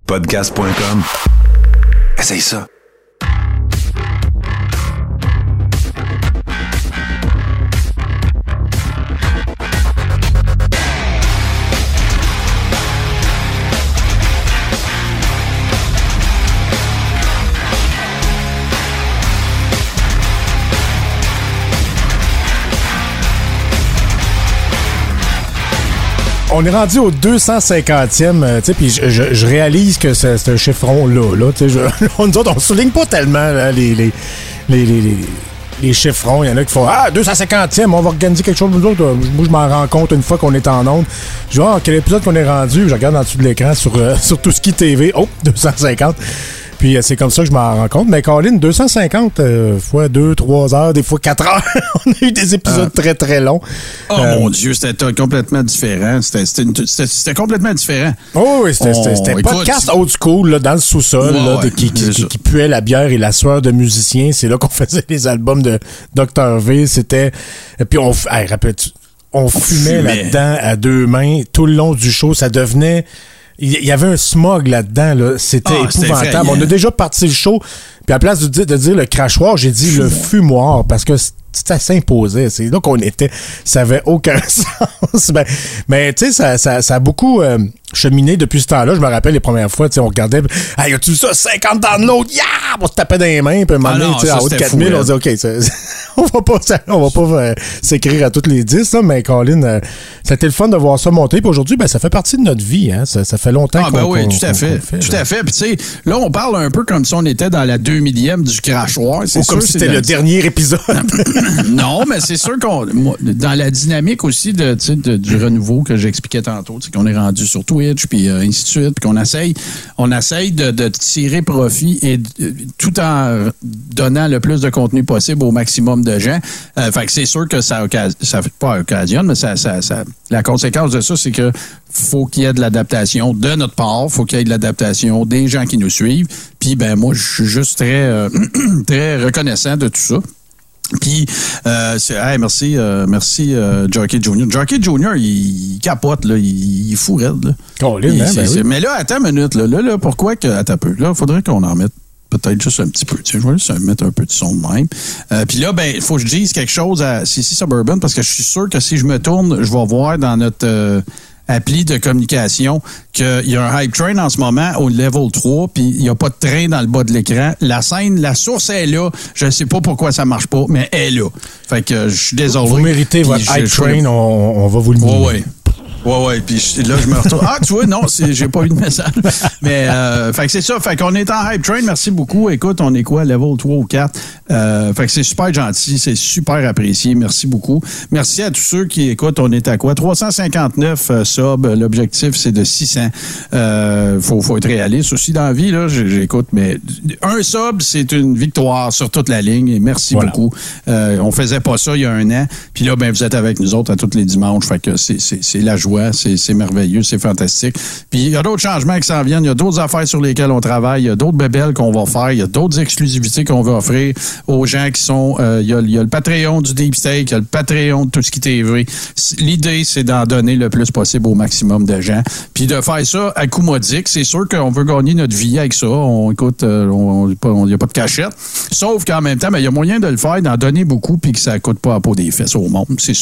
Podcast.com. Essaye ça. On est rendu au 250e, tu sais, puis je réalise que c'est un chiffron-là, tu sais. Nous autres, on souligne pas tellement là, les chiffrons. Il y en a qui font « Ah, 250e, on va organiser quelque chose. » Nous autres, moi, je m'en rends compte une fois qu'on est en onde. Je dis « Ah, quel épisode qu'on est rendu? » Je regarde en dessous de l'écran sur Touski TV. Oh, 250. Puis c'est comme ça que je m'en rends compte. Mais Colin, 250 fois 2-3 heures, des fois 4 heures. On a eu des épisodes très, très longs. Oh mon Dieu, c'était complètement différent. C'était complètement différent. Oh oui, c'était podcast old school là, dans le sous-sol qui puait la bière et la sueur de musiciens. C'est là qu'on faisait les albums de Dr. V. C'était... Puis rappelle-tu, on fumait là-dedans à deux mains tout le long du show. Ça devenait... Il y avait un smog là-dedans, là. C'était épouvantable. On a déjà parti le show, puis à la place de dire le crachoir, j'ai dit le fumoir, parce que ça s'imposait. C'est là qu'on était. Ça avait aucun sens. Mais tu sais, ça a beaucoup cheminé depuis ce temps-là. Je me rappelle les premières fois, on regardait, hey, y a-tu vu ça? 50 dans l'autre, yeah! On se tapait dans les mains, puis à un moment donné, à haut de 4000, on dit, OK, on va pas s'écrire à toutes les 10, là, mais Colin, c'était le fun de voir ça monter. Puis aujourd'hui, ça fait partie de notre vie, hein. Ça fait longtemps oui, tout à fait. Tout à fait. Puis tu sais, là, on parle un peu comme si on était dans la 2000e du crachoir. Ou comme si c'était le dernier épisode. Non, mais c'est sûr dans la dynamique aussi du renouveau que j'expliquais tantôt, qu'on est rendu sur Twitch, puis ainsi de suite, puis on essaye de tirer profit et tout en donnant le plus de contenu possible au maximum de gens. Fait que c'est sûr que ça fait pas occasionne, mais la conséquence de ça, c'est que faut qu'il y ait de l'adaptation de notre part, faut qu'il y ait de l'adaptation des gens qui nous suivent. Puis moi, je suis juste très très reconnaissant de tout ça. Puis, merci Jockey Jr. Jockey Jr., il capote, là, il est fou raide. Là. Oui. Mais là, attends une minute, là, pourquoi que... Attends un peu, là, il faudrait qu'on en mette peut-être juste un petit peu. Je vais juste mettre un peu de son de même. Puis là, il faut que je dise quelque chose à CC Suburban, parce que je suis sûr que si je me tourne, je vais voir dans notre... appli de communication qu'il y a un hype train en ce moment au level 3, puis il n'y a pas de train dans le bas de l'écran. La scène, la source est là. Je ne sais pas pourquoi ça marche pas, mais elle est là. Fait que je suis désolé. Vous méritez votre hype train, on va vous le dire. Ouais. Puis là, je me retourne. Ah, tu vois, non, j'ai pas eu de message. Mais, fait que c'est ça. Fait qu'on est en hype train. Merci beaucoup. Écoute, on est quoi, level 3 ou 4? Fait que c'est super gentil. C'est super apprécié. Merci beaucoup. Merci à tous ceux qui écoutent. On est à quoi? 359 subs. L'objectif, c'est de 600. Faut être réaliste aussi dans la vie, là. J'écoute, mais un sub, c'est une victoire sur toute la ligne. Et merci beaucoup. On faisait pas ça il y a un an. Puis là, vous êtes avec nous autres à tous les dimanches. Fait que c'est la joie. C'est merveilleux, c'est fantastique. Puis il y a d'autres changements qui s'en viennent, il y a d'autres affaires sur lesquelles on travaille, il y a d'autres bébelles qu'on va faire, il y a d'autres exclusivités qu'on va offrir aux gens qui sont... il y a le Patreon du Deep Steak, il y a le Patreon de Touski TV. L'idée, c'est d'en donner le plus possible au maximum de gens. Puis de faire ça à coût modique. C'est sûr qu'on veut gagner notre vie avec ça. Il n'y a pas de cachette. Sauf qu'en même temps, il y a moyen de le faire, d'en donner beaucoup, puis que ça ne coûte pas à peau des fesses au monde. C'est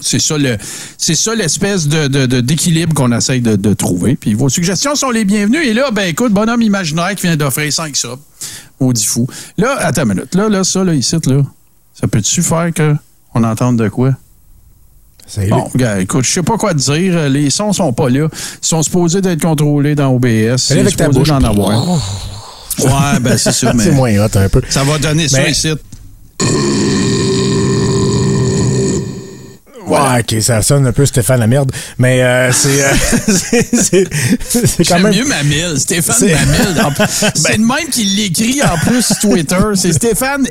ça l'espèce d'équilibre qu'on essaye de trouver. Puis vos suggestions sont les bienvenues. Et là, écoute, bonhomme imaginaire qui vient d'offrir 5 subs. Maudit fou. Là, attends une minute. Là, ça, là, ici, là, ça peut-tu faire qu'on entende de quoi? Bon, gars, écoute, je sais pas quoi te dire. Les sons sont pas là. Ils sont supposés d'être contrôlés dans OBS. C'est avec ta bouche d'en avoir. Ouais, c'est sûr, mais... C'est moins hot un peu. Ça va donner ça ici. Voilà. Ouais, OK, ça sonne un peu Stéphane la merde, mais c'est quand même... J'aime mieux Mamille, Stéphane Mamille. C'est le même qui l'écrit en plus sur Twitter. C'est Stéphane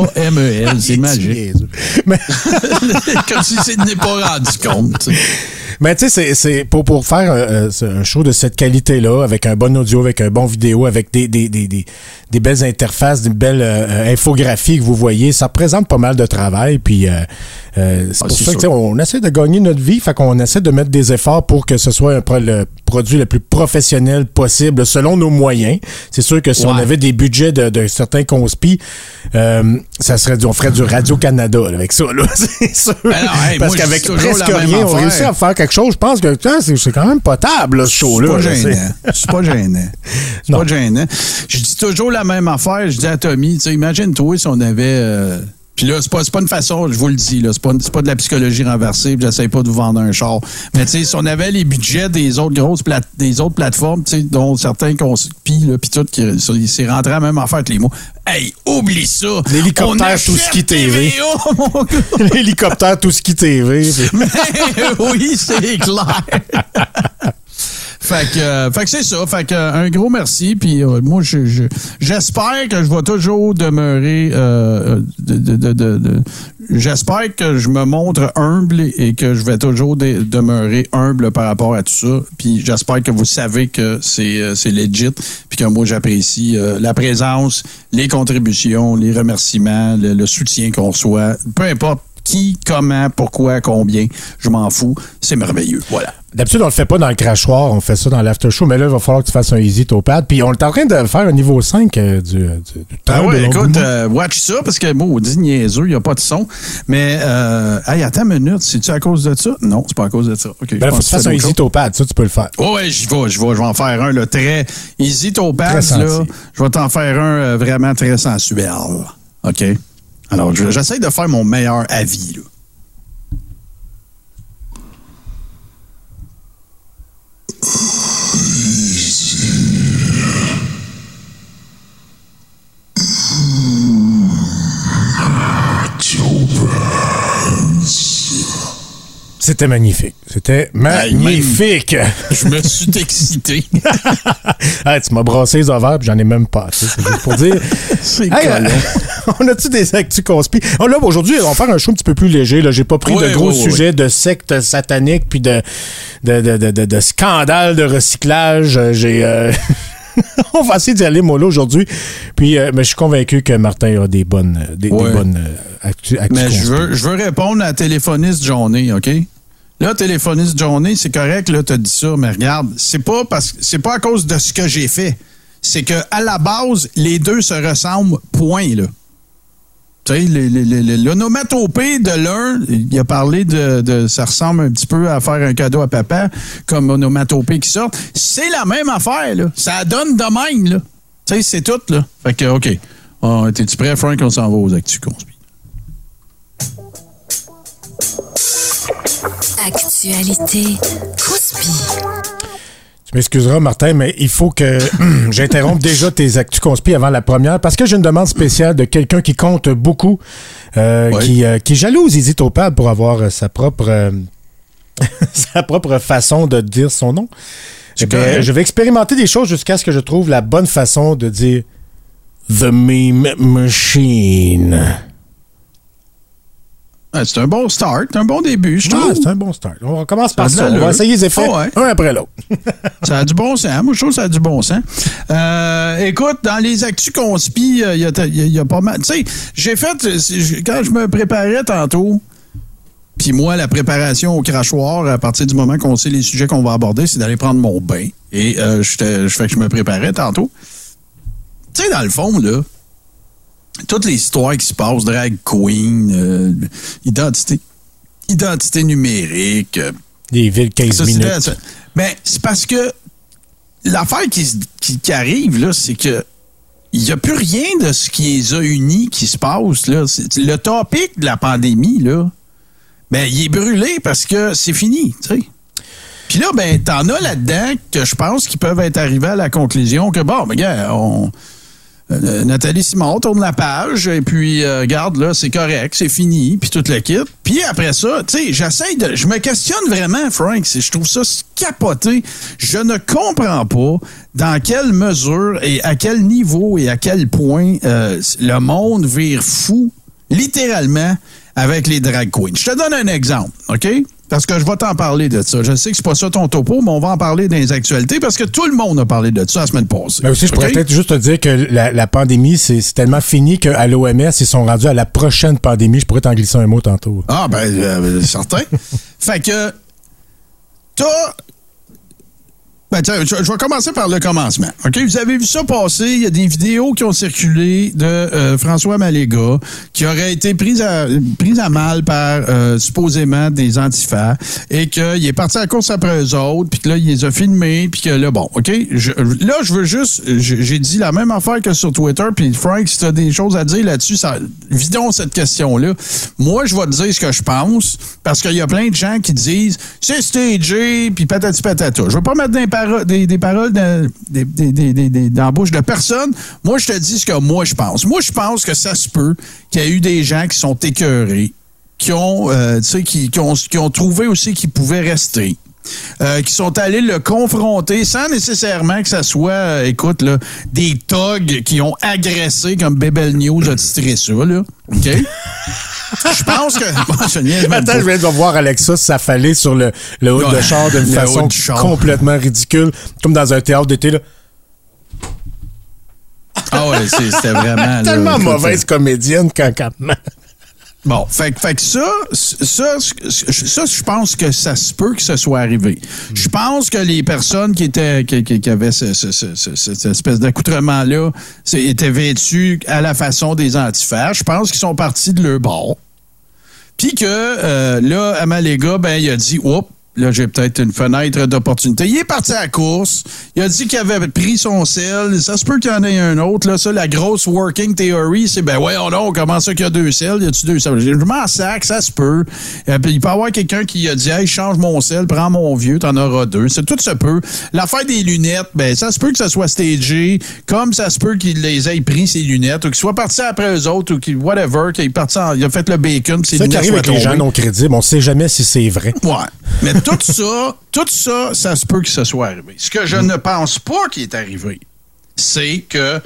M-H-A-M-E-L. C'est magique. Mais... Comme si c'est n'est pas rendu compte. Mais tu sais, c'est pour faire un show de cette qualité-là, avec un bon audio, avec un bon vidéo, avec des belles interfaces, des belles infographies que vous voyez, ça représente pas mal de travail. Puis c'est pour ça que on essaie de gagner notre vie, fait qu'on essaie de mettre des efforts pour que ce soit le produit le plus professionnel possible, selon nos moyens. C'est sûr que si on avait des budgets de certains conspis, ça serait on ferait du Radio-Canada avec ça, là, c'est sûr. Parce qu'avec presque rien, on réussit à faire quelque chose. Je pense que c'est quand même potable, là, ce show-là. C'est pas gênant. C'est pas gênant. Je dis toujours la même affaire. Je dis à Tommy, imagine-toi si on avait... Puis là, c'est pas une façon, je vous le dis, là, c'est pas de la psychologie renversée, puis j'essaie pas de vous vendre un char. Mais tu sais, si on avait les budgets des autres des autres plateformes, tu sais, dont certains conspient, là, puis tout, c'est rentré à la même affaire que les mots. Hey, oublie ça! L'hélicoptère Tout Ski TV. L'hélicoptère Tout Ski TV. Oui, c'est clair. Fait que c'est ça. Fait que un gros merci. Puis moi, j'espère que je vais toujours demeurer. J'espère que je me montre humble et que je vais toujours demeurer humble par rapport à tout ça. Puis j'espère que vous savez que c'est legit. Puis que moi, j'apprécie la présence, les contributions, les remerciements, le soutien qu'on reçoit. Peu importe qui, comment, pourquoi, combien, je m'en fous. C'est merveilleux. Voilà. D'habitude, on le fait pas dans le crachoir, on fait ça dans l'after show, mais là, il va falloir que tu fasses un easy topad. Puis on est en train de faire un niveau 5 du Ah ouais, écoute, watch ça, parce que maudit niaiseux, il n'y a pas de son. Mais, hey, attends une minute, c'est-tu à cause de ça? Non, c'est pas à cause de ça. OK. Ben, faut que tu fasses un easy topad, ça, tu peux le faire. Oh, ouais, je vais en faire un, là, très easy topad, là. Je vais t'en faire un vraiment très sensuel. OK? Alors, j'essaie de faire mon meilleur avis, là. C'était magnifique. C'était magnifique. Je me suis excité. Hey, tu m'as brassé les ovaires puis j'en ai même pas. C'est juste pour dire. C'est on a-tu des actus conspires? Oh, là, aujourd'hui, on va faire un show un petit peu plus léger. Là. J'ai pas pris de gros sujets de sectes sataniques puis de scandales de recyclage. On va essayer d'y aller mollo aujourd'hui. Puis, mais je suis convaincu que Martin a des bonnes actus. Mais je veux répondre à la téléphoniste Johnny, OK? Là, téléphoniste Johnny, c'est correct, là, t'as dit ça, mais regarde, c'est pas à cause de ce que j'ai fait. C'est que à la base, les deux se ressemblent, point, là. Tu sais, l'onomatopée de l'un, il a parlé de ça ressemble un petit peu à faire un cadeau à papa, comme onomatopée qui sort. C'est la même affaire, là. Ça donne de même, là. Tu sais, c'est tout, là. Fait que, OK. T'es-tu prêt, Frank? On s'en va aux actus conspires. Actualité conspire. Tu m'excuseras, Martin, mais il faut que j'interrompe déjà tes actus conspires avant la première, parce que j'ai une demande spéciale de quelqu'un qui compte beaucoup, qui jalouse Easy Topad pour avoir sa propre façon de dire son nom. Je vais expérimenter des choses jusqu'à ce que je trouve la bonne façon de dire The Meme Machine. C'est un bon start, un bon début, je trouve. C'est un bon start. On commence par ça. On va essayer les effets un après l'autre. Ça a du bon sens. Moi, je trouve que ça a du bon sens. Écoute, dans les actus conspi, il y a pas mal. Tu sais, j'ai fait, quand je me préparais tantôt, puis moi, la préparation au crachoir, à partir du moment qu'on sait les sujets qu'on va aborder, c'est d'aller prendre mon bain. Et je fais que je me préparais tantôt. Tu sais, dans le fond, là, toutes les histoires qui se passent, drag queen, identité numérique. Les villes 15 minutes. Ben, c'est parce que l'affaire qui arrive, là, c'est que il n'y a plus rien de ce qui les a unis qui se passe, là. Le topic de la pandémie, là, ben, il est brûlé parce que c'est fini, tu sais. Puis là, ben, t'en as là-dedans que je pense qu'ils peuvent être arrivés à la conclusion que, bon, ben, gars, Nathalie Simon tourne la page et puis regarde, là, c'est correct, c'est fini, puis toute l'équipe. Puis après ça, tu sais, je me questionne vraiment, Frank, je trouve ça capoté. Je ne comprends pas dans quelle mesure et à quel niveau et à quel point le monde vire fou, littéralement, avec les drag queens. Je te donne un exemple, OK? parce que je vais t'en parler de ça. Je sais que c'est pas ça ton topo, mais on va en parler dans les actualités parce que tout le monde a parlé de ça la semaine passée. Mais aussi, je pourrais peut-être juste te dire que la pandémie, c'est tellement fini qu'à l'OMS, ils sont rendus à la prochaine pandémie. Je pourrais t'en glisser un mot tantôt. Ah, certain. Fait que, tiens, je vais commencer par le commencement. OK? Vous avez vu ça passer. Il y a des vidéos qui ont circulé de François Maléga qui aurait été prise à mal par supposément des antifas et qu'il est parti à la course après eux autres puis que là, il les a filmés puis que là, bon, OK? Je veux juste... J'ai dit la même affaire que sur Twitter puis Frank, si tu as des choses à dire là-dessus, vidons cette question-là. Moi, je vais te dire ce que je pense parce qu'il y a plein de gens qui disent c'est stagé puis patati patata. Je veux pas mettre des paroles dans la bouche de personne. Moi, je te dis ce que moi, je pense. Moi, je pense que ça se peut qu'il y a eu des gens qui sont écœurés, qui ont trouvé aussi qu'ils pouvaient rester. Qui sont allés le confronter sans nécessairement que ça soit, des thugs qui ont agressé, comme Bebel News a titré ça, là. OK? Je pense que... Attends, je viens de voir Alexa s'affaler sur le haut de char d'une façon complètement ridicule, comme dans un théâtre d'été, là. Ah ouais, c'était vraiment... tellement mauvaise comédienne quand même. Bon, fait que ça, je pense que ça se peut que ce soit arrivé. Je pense que les personnes qui avaient cette espèce d'accoutrement-là étaient vêtues à la façon des antifas. Je pense qu'ils sont partis de leur bord. Puis que, là, Amalega, il a dit, oups, là, j'ai peut-être une fenêtre d'opportunité. Il est parti à la course. Il a dit qu'il avait pris son sel. Ça se peut qu'il y en ait un autre. Là, ça, la grosse working theory, c'est, comment ça qu'il y a 2 sels? Y a-tu 2 sels? Je m'en sac, ça se peut. Puis il peut y avoir quelqu'un qui a dit, hey, change mon sel, prends mon vieux, t'en auras 2. Tout se peut. L'affaire des lunettes, ça se peut que ça soit stagé, comme ça se peut qu'il les ait pris, ses lunettes, ou qu'il soit parti après eux autres, ou qu'il, whatever, qu'il est parti il a fait le bacon, puis ses lunettes. C'est ça qui arrive avec les gens non crédibles. On sait jamais si c'est vrai. Ouais. Mais tout ça, ça se peut que ce soit arrivé. Ce que je ne pense pas qu'il est arrivé, c'est que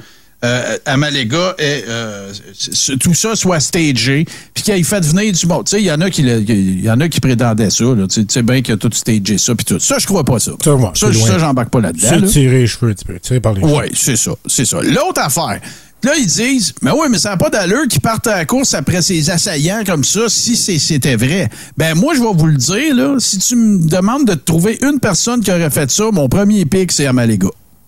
Amalega tout ça soit stagé, puis qu'il ait fait venir du monde. Tu sais, il y en a qui prétendaient ça. Tu sais bien qu'il a tout stagé ça, puis tout. Ça, je crois pas ça. Ça, j'embarque pas là-dedans. C'est tirer les cheveux un petit peu, tirer par les cheveux. Oui, c'est ça. L'autre affaire. Là, ils disent, mais ça n'a pas d'allure qu'ils partent à la course après ces assaillants comme ça, si c'était vrai. Moi, je vais vous le dire, là, si tu me demandes de trouver une personne qui aurait fait ça, mon premier pic, c'est Amalega.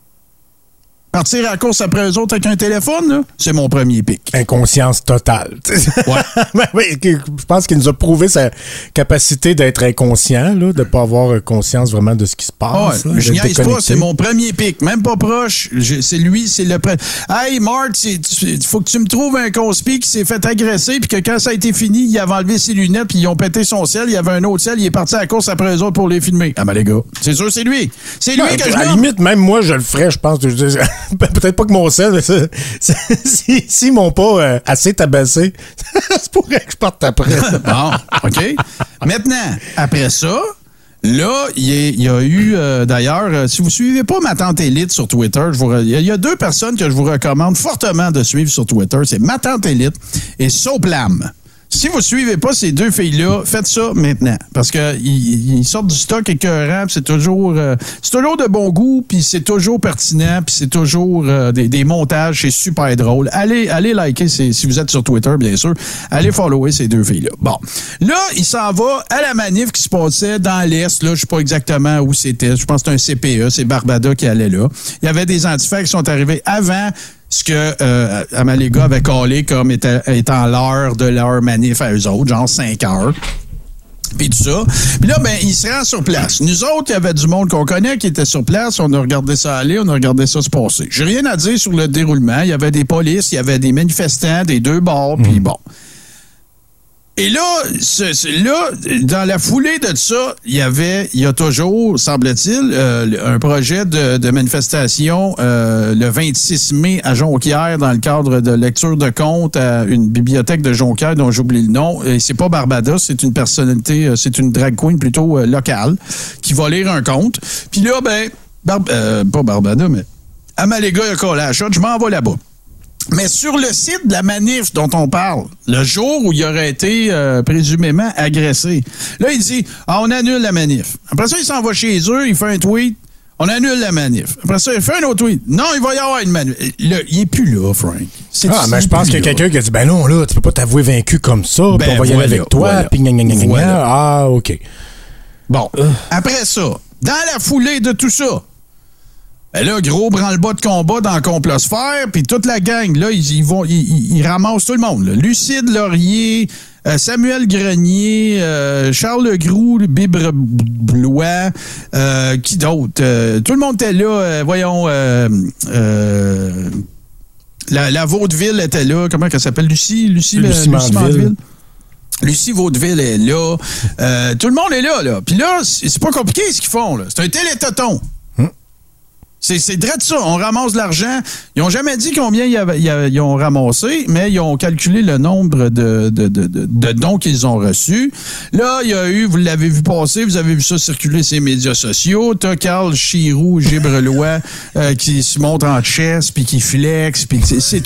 Partir à la course après eux autres avec un téléphone, là, c'est mon premier pic. Inconscience totale. Ouais. Je pense qu'il nous a prouvé sa capacité d'être inconscient, là, de ne pas avoir conscience vraiment de ce qui se passe. Je niaise pas, c'est mon premier pic. Même pas proche. C'est lui, c'est le... Hey, Mark, il faut que tu me trouves un conspi qui s'est fait agresser puis que quand ça a été fini, il avait enlevé ses lunettes puis ils ont pété son sel. Il y avait un autre sel. Il est parti à la course après eux autres pour les filmer. Ah, les gars, c'est sûr, c'est lui. C'est lui que je À la limite, même moi, je le ferais, je pense. Peut-être pas que mon sel, mais s'ils m'ont pas assez tabassé, ça se pourrait que je parte après. Bon, OK. Maintenant, après ça, là, il y a eu, d'ailleurs, si vous suivez pas ma tante Élite sur Twitter, il y a 2 personnes que je vous recommande fortement de suivre sur Twitter. C'est ma tante Élite et Soplam. Si vous ne suivez pas ces 2 filles-là, faites ça maintenant. Parce qu'ils sortent du stock écœurant, c'est toujours de bon goût, puis c'est toujours pertinent, puis c'est toujours des montages, c'est super drôle. Allez liker, si vous êtes sur Twitter, bien sûr. Allez follower ces 2 filles-là. Bon. Là, il s'en va à la manif qui se passait dans l'Est. Là, je ne sais pas exactement où c'était. Je pense que c'est un CPE. C'est Barbada qui allait là. Il y avait des antifas qui sont arrivés avant ce que Amalega avait collé comme étant l'heure de leur manif à eux autres, genre 5 heures. Puis tout ça. Puis là, il se rend sur place. Nous autres, il y avait du monde qu'on connaît qui était sur place. On a regardé ça aller, on a regardé ça se passer. J'ai rien à dire sur le déroulement. Il y avait des polices, il y avait des manifestants des 2 bords, puis bon. Et là, dans la foulée de ça, il y a toujours, semble-t-il, un projet de manifestation le 26 mai à Jonquière dans le cadre de lecture de comptes à une bibliothèque de Jonquière dont j'oublie le nom. Et c'est pas Barbada, c'est une personnalité, c'est une drag queen plutôt locale qui va lire un conte. Puis là, pas Barbada, mais Amalega a collé la shot, je m'en vais là-bas. Mais sur le site de la manif dont on parle, le jour où il aurait été présumément agressé, là, il dit « Ah, on annule la manif ». Après ça, il s'en va chez eux, il fait un tweet « On annule la manif ». Après ça, il fait un autre tweet « Non, il va y avoir une manif ». Il est plus là, Frank. Mais je pense qu'il y a quelqu'un qui a dit « Ben non, là, tu peux pas t'avouer vaincu comme ça, puis on va y aller avec toi, puis gna. Ah, OK. » Bon, après ça, dans la foulée de tout ça, ben là, gros branle-bas de combat dans la complosphère, puis toute la gang, là, ils ramassent tout le monde. Là. Lucide Laurier, Samuel Grenier, Charles Legroux, Bibre Blois, qui d'autre? Tout le monde était là. Voyons, la Vaudeville était là. Comment elle s'appelle? Lucie Mandeville. Lucie Vaudeville est là. Tout le monde est là. Puis là, c'est pas compliqué ce qu'ils font. Là. C'est un télétoton. C'est direct ça. On ramasse de l'argent. Ils n'ont jamais dit combien ils ont ramassé, mais ils ont calculé le nombre de dons qu'ils ont reçus. Là, il y a eu, vous l'avez vu passer, vous avez vu ça circuler sur les médias sociaux. T'as Carl Chiroux, Gibrelois, qui se montre en chess, puis qui flex, puis c'est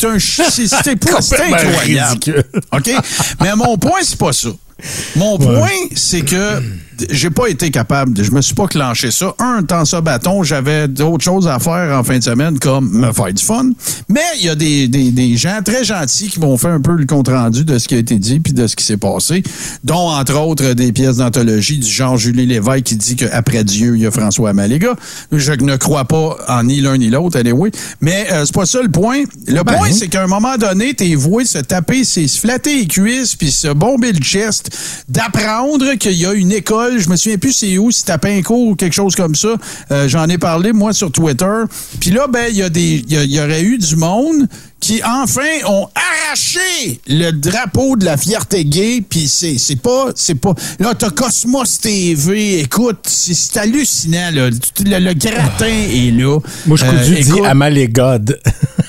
incroyable. OK? Mais mon point, c'est pas ça. Mon point, c'est que j'ai pas été capable, je me suis pas clenché ça. Temps ça bâton, j'avais d'autres choses à faire en fin de semaine, comme me faire du fun. Mais il y a des gens très gentils qui m'ont fait un peu le compte-rendu de ce qui a été dit puis de ce qui s'est passé, dont, entre autres, des pièces d'anthologie du genre Julie Lévesque qui dit qu'après Dieu, il y a François Maléga. Je ne crois pas en ni l'un ni l'autre, anyway. Mais c'est pas ça le point. Le point, c'est qu'à un moment donné, t'es voué se taper, se flatter les cuisses puis se bomber le chest, d'apprendre qu'il y a une école. Je me souviens plus c'est où, si t'as Pinco ou quelque chose comme ça. J'en ai parlé, moi, sur Twitter. Puis là, ben, il y aurait eu du monde qui, enfin, ont arraché le drapeau de la fierté gay. Puis c'est pas... Là, t'as Cosmos TV. Écoute, c'est hallucinant, là. Le gratin est là. Moi, je dis Amalégode.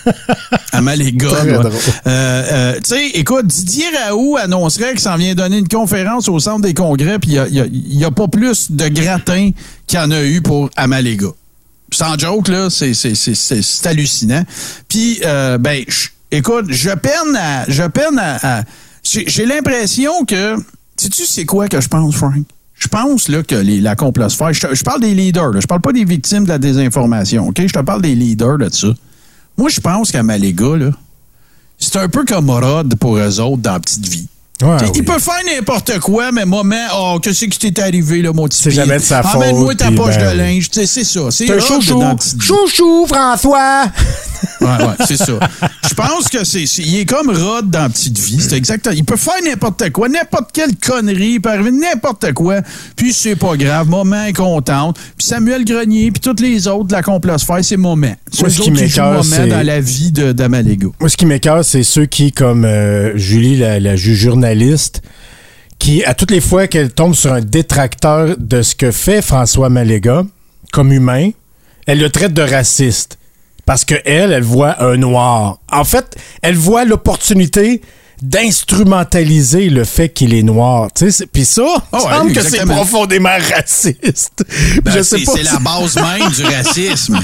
Amalégode. Tu sais, écoute, Didier Raoult annoncerait qu'il s'en vient donner une conférence au Centre des Congrès, puis il y a pas plus de gratin qu'il y en a eu pour Amaléga. Sans joke, là, c'est hallucinant. Puis, écoute, je peine à j'ai l'impression que... Sais-tu c'est quoi que je pense, Frank? Je pense là, que la complosphère... Je parle des leaders, là, je parle pas des victimes de la désinformation, OK? Je te parle des leaders de ça. Moi, je pense qu'Amaléga, là, c'est un peu comme Rod pour eux autres dans la petite vie. Ouais, il peut faire n'importe quoi, mais moment, qu'est-ce qui t'est arrivé, là, mon petit c'est jamais de sa faute. Emmène-moi ta poche de linge. C'est ça. C'est un chouchou, François! Ouais, c'est ça. Je pense que il est comme Rod dans Petite Vie. C'est exactement. Il peut faire n'importe quoi, n'importe quelle connerie, il peut arriver n'importe quoi, puis c'est pas grave. Moment contente. Puis Samuel Grenier, puis tous les autres de la complosphère, c'est moment. Moi, ce qui m'écoeure, c'est dans la vie d'Amaléga. Moi, ce qui m'écoeure, c'est ceux qui, comme Julie, la journaliste, qui, à toutes les fois qu'elle tombe sur un détracteur de ce que fait François Maléga, comme humain, elle le traite de raciste. Parce qu'elle voit un noir. En fait, elle voit l'opportunité d'instrumentaliser le fait qu'il est noir. Puis ça, il semble que c'est profondément raciste. Je sais pas. C'est la base même du racisme.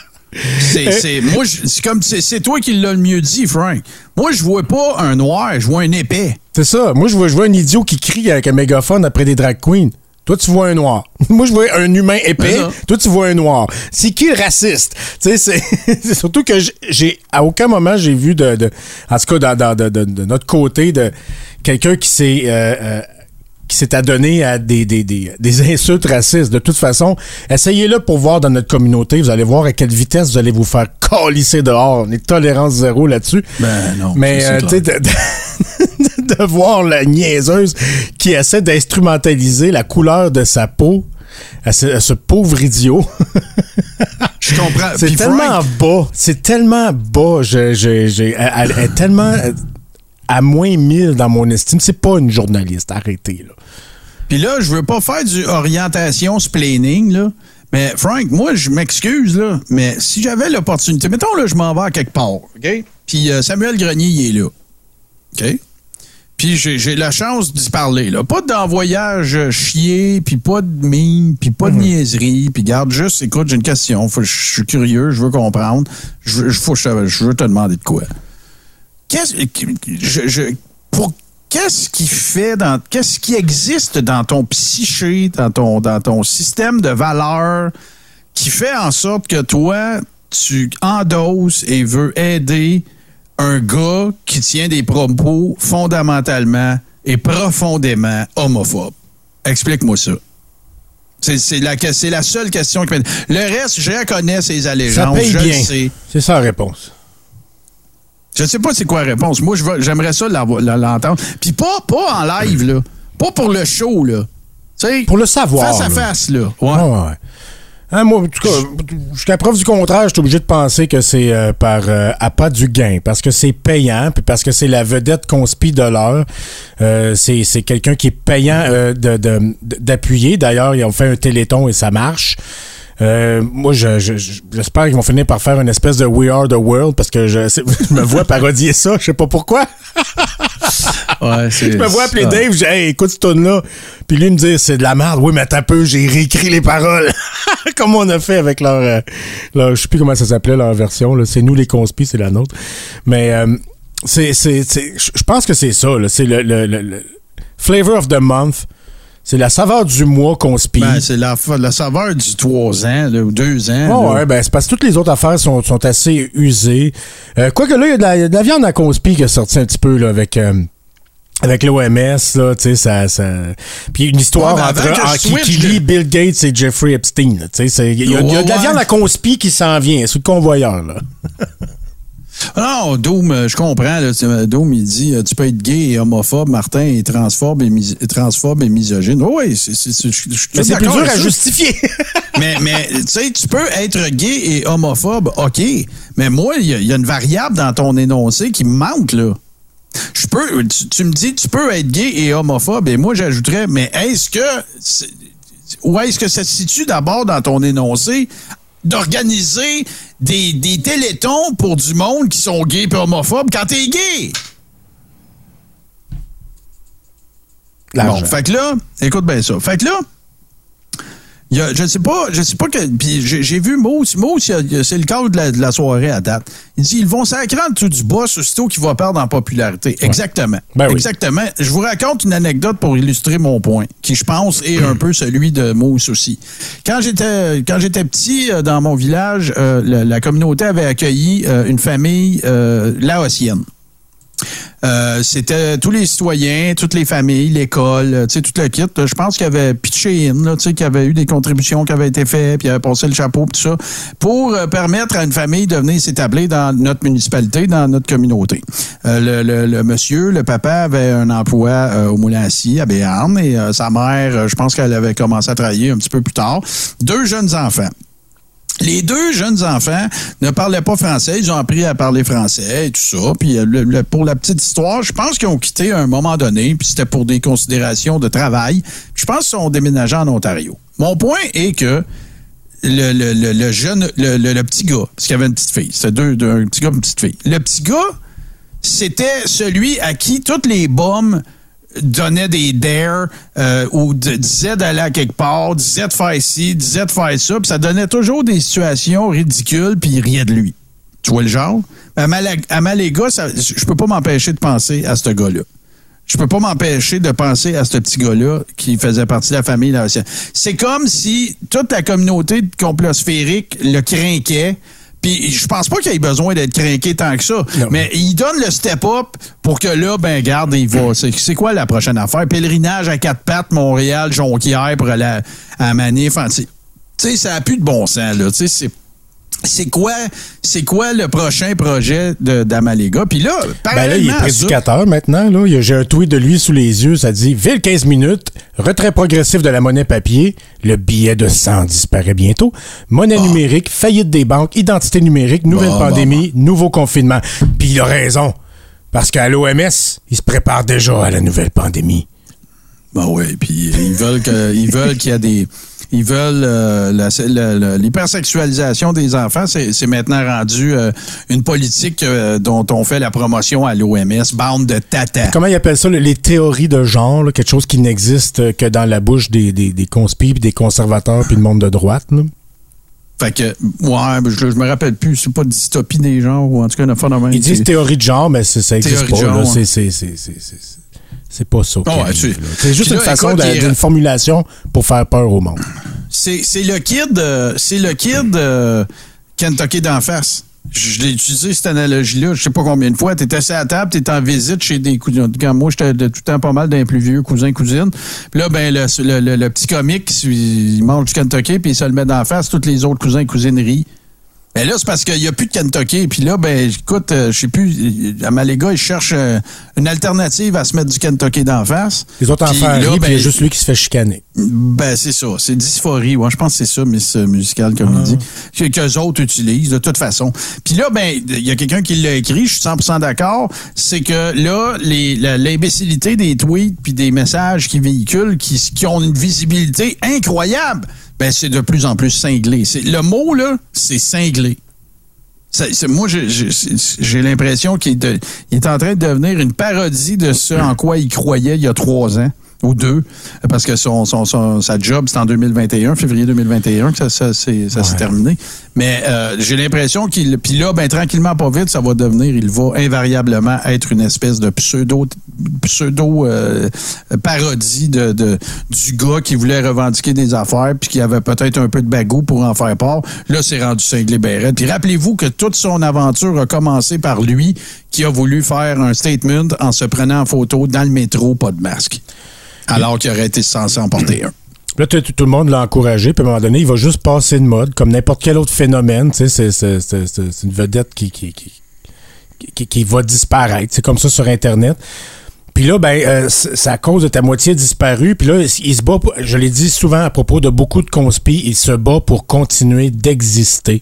C'est toi qui l'as le mieux dit, Frank. Moi, je vois pas un noir, je vois un épais. C'est ça. Moi, je vois un idiot qui crie avec un mégaphone après des drag queens. Toi, tu vois un noir. Moi, je vois un humain épais. Toi, tu vois un noir. C'est qui le raciste? Tu sais, c'est surtout que à aucun moment, j'ai vu en tout cas, de notre côté, de quelqu'un qui s'est adonné à des insultes racistes. De toute façon, essayez-le pour voir dans notre communauté. Vous allez voir à quelle vitesse vous allez vous faire câlisser dehors. On est tolérance zéro là-dessus. Ben non. Mais, tu sais, de voir la niaiseuse qui essaie d'instrumentaliser la couleur de sa peau à ce pauvre idiot. Je comprends. C'est tellement bas. C'est tellement bas. Elle est tellement à moins 1000 dans mon estime. C'est pas une journaliste. Arrêtez, là. Puis là, je veux pas faire du orientation splaining, là. Mais Frank, moi, je m'excuse, là. Mais si j'avais l'opportunité, mettons, là, je m'en vais à quelque part, OK? Puis Samuel Grenier, il est là. OK? Puis j'ai la chance d'y parler, là. Pas d'envoyage chier, puis pas de mime, puis pas de niaiserie, puis garde juste, écoute, j'ai une question, je suis curieux, je veux comprendre, je veux te demander de quoi. qu'est-ce qui existe dans ton psyché, dans ton système de valeurs qui fait en sorte que toi, tu endosses et veux aider un gars qui tient des propos fondamentalement et profondément homophobes? Explique-moi ça. C'est la seule question qui me... Le reste, je reconnais ses allégeances. Ça paye je bien. le sais. C'est ça la réponse. Je sais pas c'est quoi la réponse. Moi, j'aimerais ça l'entendre. Puis pas en live, là. Pas pour le show, là. T'sais, pour le savoir. Face à face, là. Ouais. Hein, moi, en tout cas, jusqu'à preuve du contraire, je suis obligé de penser que c'est par appât du gain, parce que c'est payant, puis parce que c'est la vedette conspi de l'heure. C'est quelqu'un qui est payant d'appuyer. D'ailleurs, ils ont fait un téléthon et ça marche. Moi, j'espère qu'ils vont finir par faire une espèce de We Are the World, parce que je me vois parodier ça, je sais pas pourquoi. Ouais, je me vois appeler Dave, je dis, hey, écoute ce tune-là. Puis lui me dit, c'est de la merde. Oui, mais attends un peu, j'ai réécrit les paroles. Comme on a fait avec leur je sais plus comment ça s'appelait, leur version, là. C'est nous les conspis, c'est la nôtre. Mais, je pense que c'est ça, là. C'est le Flavor of the Month. C'est la saveur du mois conspi. Ben, c'est la saveur du 3 ans, ou 2 ans. Oh, ouais, ben, c'est parce que toutes les autres affaires sont assez usées. Quoique là, il y a de la viande à conspi qui est sortie un petit peu, là, avec l'OMS, là, tu sais, ça... Puis une histoire qui lie Bill Gates et Jeffrey Epstein, tu sais. Il y a de la viande à conspi qui s'en vient, sous le convoyeur, là. Non, Doom, je comprends. Là, Doom, il dit tu peux être gay et homophobe, Martin est transphobe et misogyne. Oui, mais c'est plus dur à justifier. mais tu sais, tu peux être gay et homophobe, OK. Mais moi, il y a une variable dans ton énoncé qui me manque, là. Tu me dis, tu peux être gay et homophobe, et moi, j'ajouterais, mais où est-ce que ça se situe d'abord dans ton énoncé d'organiser des télétons pour du monde qui sont gays et homophobes quand t'es gay? Bon, fait que là, écoute bien ça. Fait que là, je sais pas que. Puis j'ai vu Mousse, c'est le cadre de la soirée à date. Il dit ils vont sacrer en dessous du boss aussitôt qu'il va perdre en popularité. Ouais. Exactement. Ben oui. Exactement. Je vous raconte une anecdote pour illustrer mon point, qui je pense est un peu celui de Mousse aussi. Quand j'étais petit, dans mon village, la communauté avait accueilli une famille laotienne. C'était tous les citoyens, toutes les familles, l'école, tu sais, tout le kit. Je pense qu'il y avait pitché in, tu sais, qu'il y avait eu des contributions qui avaient été faites, puis il avait passé le chapeau, tout ça, pour permettre à une famille de venir s'établir dans notre municipalité, dans notre communauté. Le monsieur, le papa, avait un emploi au Moulin à Scie, à Béarn, et sa mère, je pense qu'elle avait commencé à travailler un petit peu plus tard. 2 jeunes enfants. Les 2 jeunes enfants ne parlaient pas français. Ils ont appris à parler français et tout ça. Puis pour la petite histoire, je pense qu'ils ont quitté à un moment donné, puis c'était pour des considérations de travail. Je pense qu'ils sont déménagés en Ontario. Mon point est que le petit gars, parce qu'il y avait une petite fille, c'était un petit gars et une petite fille. Le petit gars, c'était celui à qui toutes les bombes donnait des dares ou disait d'aller à quelque part, disait de faire ci, disait de faire ça, puis ça donnait toujours des situations ridicules, puis il riait de lui. Tu vois le genre? À Maléga, je peux pas m'empêcher de penser à ce gars-là. Je peux pas m'empêcher de penser à ce petit gars-là qui faisait partie de la famille laotienne. C'est comme si toute la communauté complosphérique le craquait. Puis je pense pas qu'il ait besoin d'être craqué tant que ça. Non. Mais il donne le step-up pour que là, ben garde, il va. C'est quoi la prochaine affaire? Pèlerinage à 4 pattes, Montréal, Jonquière pour aller à la manif. Tu sais, ça n'a plus de bon sens, là. Tu sais, c'est quoi le prochain projet d'Amaléga? Puis là, ben là, il est prédicateur maintenant. Là. J'ai un tweet de lui sous les yeux. Ça dit « Ville 15 minutes, retrait progressif de la monnaie papier, le billet de 100 disparaît bientôt, monnaie numérique, faillite des banques, identité numérique, nouvelle pandémie, nouveau confinement. » Puis il a raison, parce qu'à l'OMS, ils se préparent déjà à la nouvelle pandémie. Ben oui, puis ils veulent qu'il y ait des... Ils veulent l'hypersexualisation des enfants, c'est maintenant rendu une politique dont on fait la promotion à l'OMS, bande de tata. Comment ils appellent ça, les théories de genre, là, quelque chose qui n'existe que dans la bouche des conspis, puis des conservateurs, puis le monde de droite, là? Fait que, je me rappelle plus, c'est pas dystopie des genres, ou en tout cas, un phénomène. Ils disent théorie de genre, mais ça existe pas. Là. C'est pas ça. C'est juste une façon d'une formulation pour faire peur au monde. C'est le kid Kentucky d'en face. Je l'ai utilisé, cette analogie-là, je sais pas combien de fois. Tu étais assis à la table, tu étais en visite chez des cousins. Quand moi, j'étais tout le temps pas mal d'un plus vieux cousin-cousine. Puis là, ben le petit comique, il mange du Kentucky, puis il se le met d'en face. Tous les autres cousins et cousines rient. Ben là, c'est parce qu'il n'y a plus de Kentucky. Puis là, ben écoute, je sais plus, les gars, ils cherchent une alternative à se mettre du Kentucky d'en face. Les autres enfants rient, puis il y a juste lui qui se fait chicaner. Ben, c'est ça. C'est dysphorie. Ouais, je pense que c'est ça, Miss Musical, comme il dit. Qu'eux autres utilisent, de toute façon. Puis là, ben, il y a quelqu'un qui l'a écrit, je suis 100% d'accord, c'est que là, l'imbécilité des tweets puis des messages qui véhiculent, qui ont une visibilité incroyable, ben, c'est de plus en plus cinglé. Le mot, là, c'est cinglé. Moi, j'ai l'impression qu'il est en train de devenir une parodie de ce en quoi il croyait il y a 3 ans. Ou 2, parce que sa job, c'est en 2021, février 2021, que ça s'est terminé. Mais j'ai l'impression puis là, ben tranquillement, pas vite, ça va devenir, il va invariablement être une espèce de pseudo parodie du gars qui voulait revendiquer des affaires puis qui avait peut-être un peu de bagout pour en faire part. Là, c'est rendu cinglé béret. Puis rappelez-vous que toute son aventure a commencé par lui qui a voulu faire un statement en se prenant en photo dans le métro, pas de masque. Alors qu'il aurait été censé en porter un. Là, tout le monde l'a encouragé, puis à un moment donné, il va juste passer de mode, comme n'importe quel autre phénomène. Tu sais, c'est une vedette qui va disparaître. C'est comme ça sur Internet. Puis là, ben, c'est à cause de ta moitié disparue. Puis là, il se bat, je l'ai dit souvent à propos de beaucoup de conspis, il se bat pour continuer d'exister.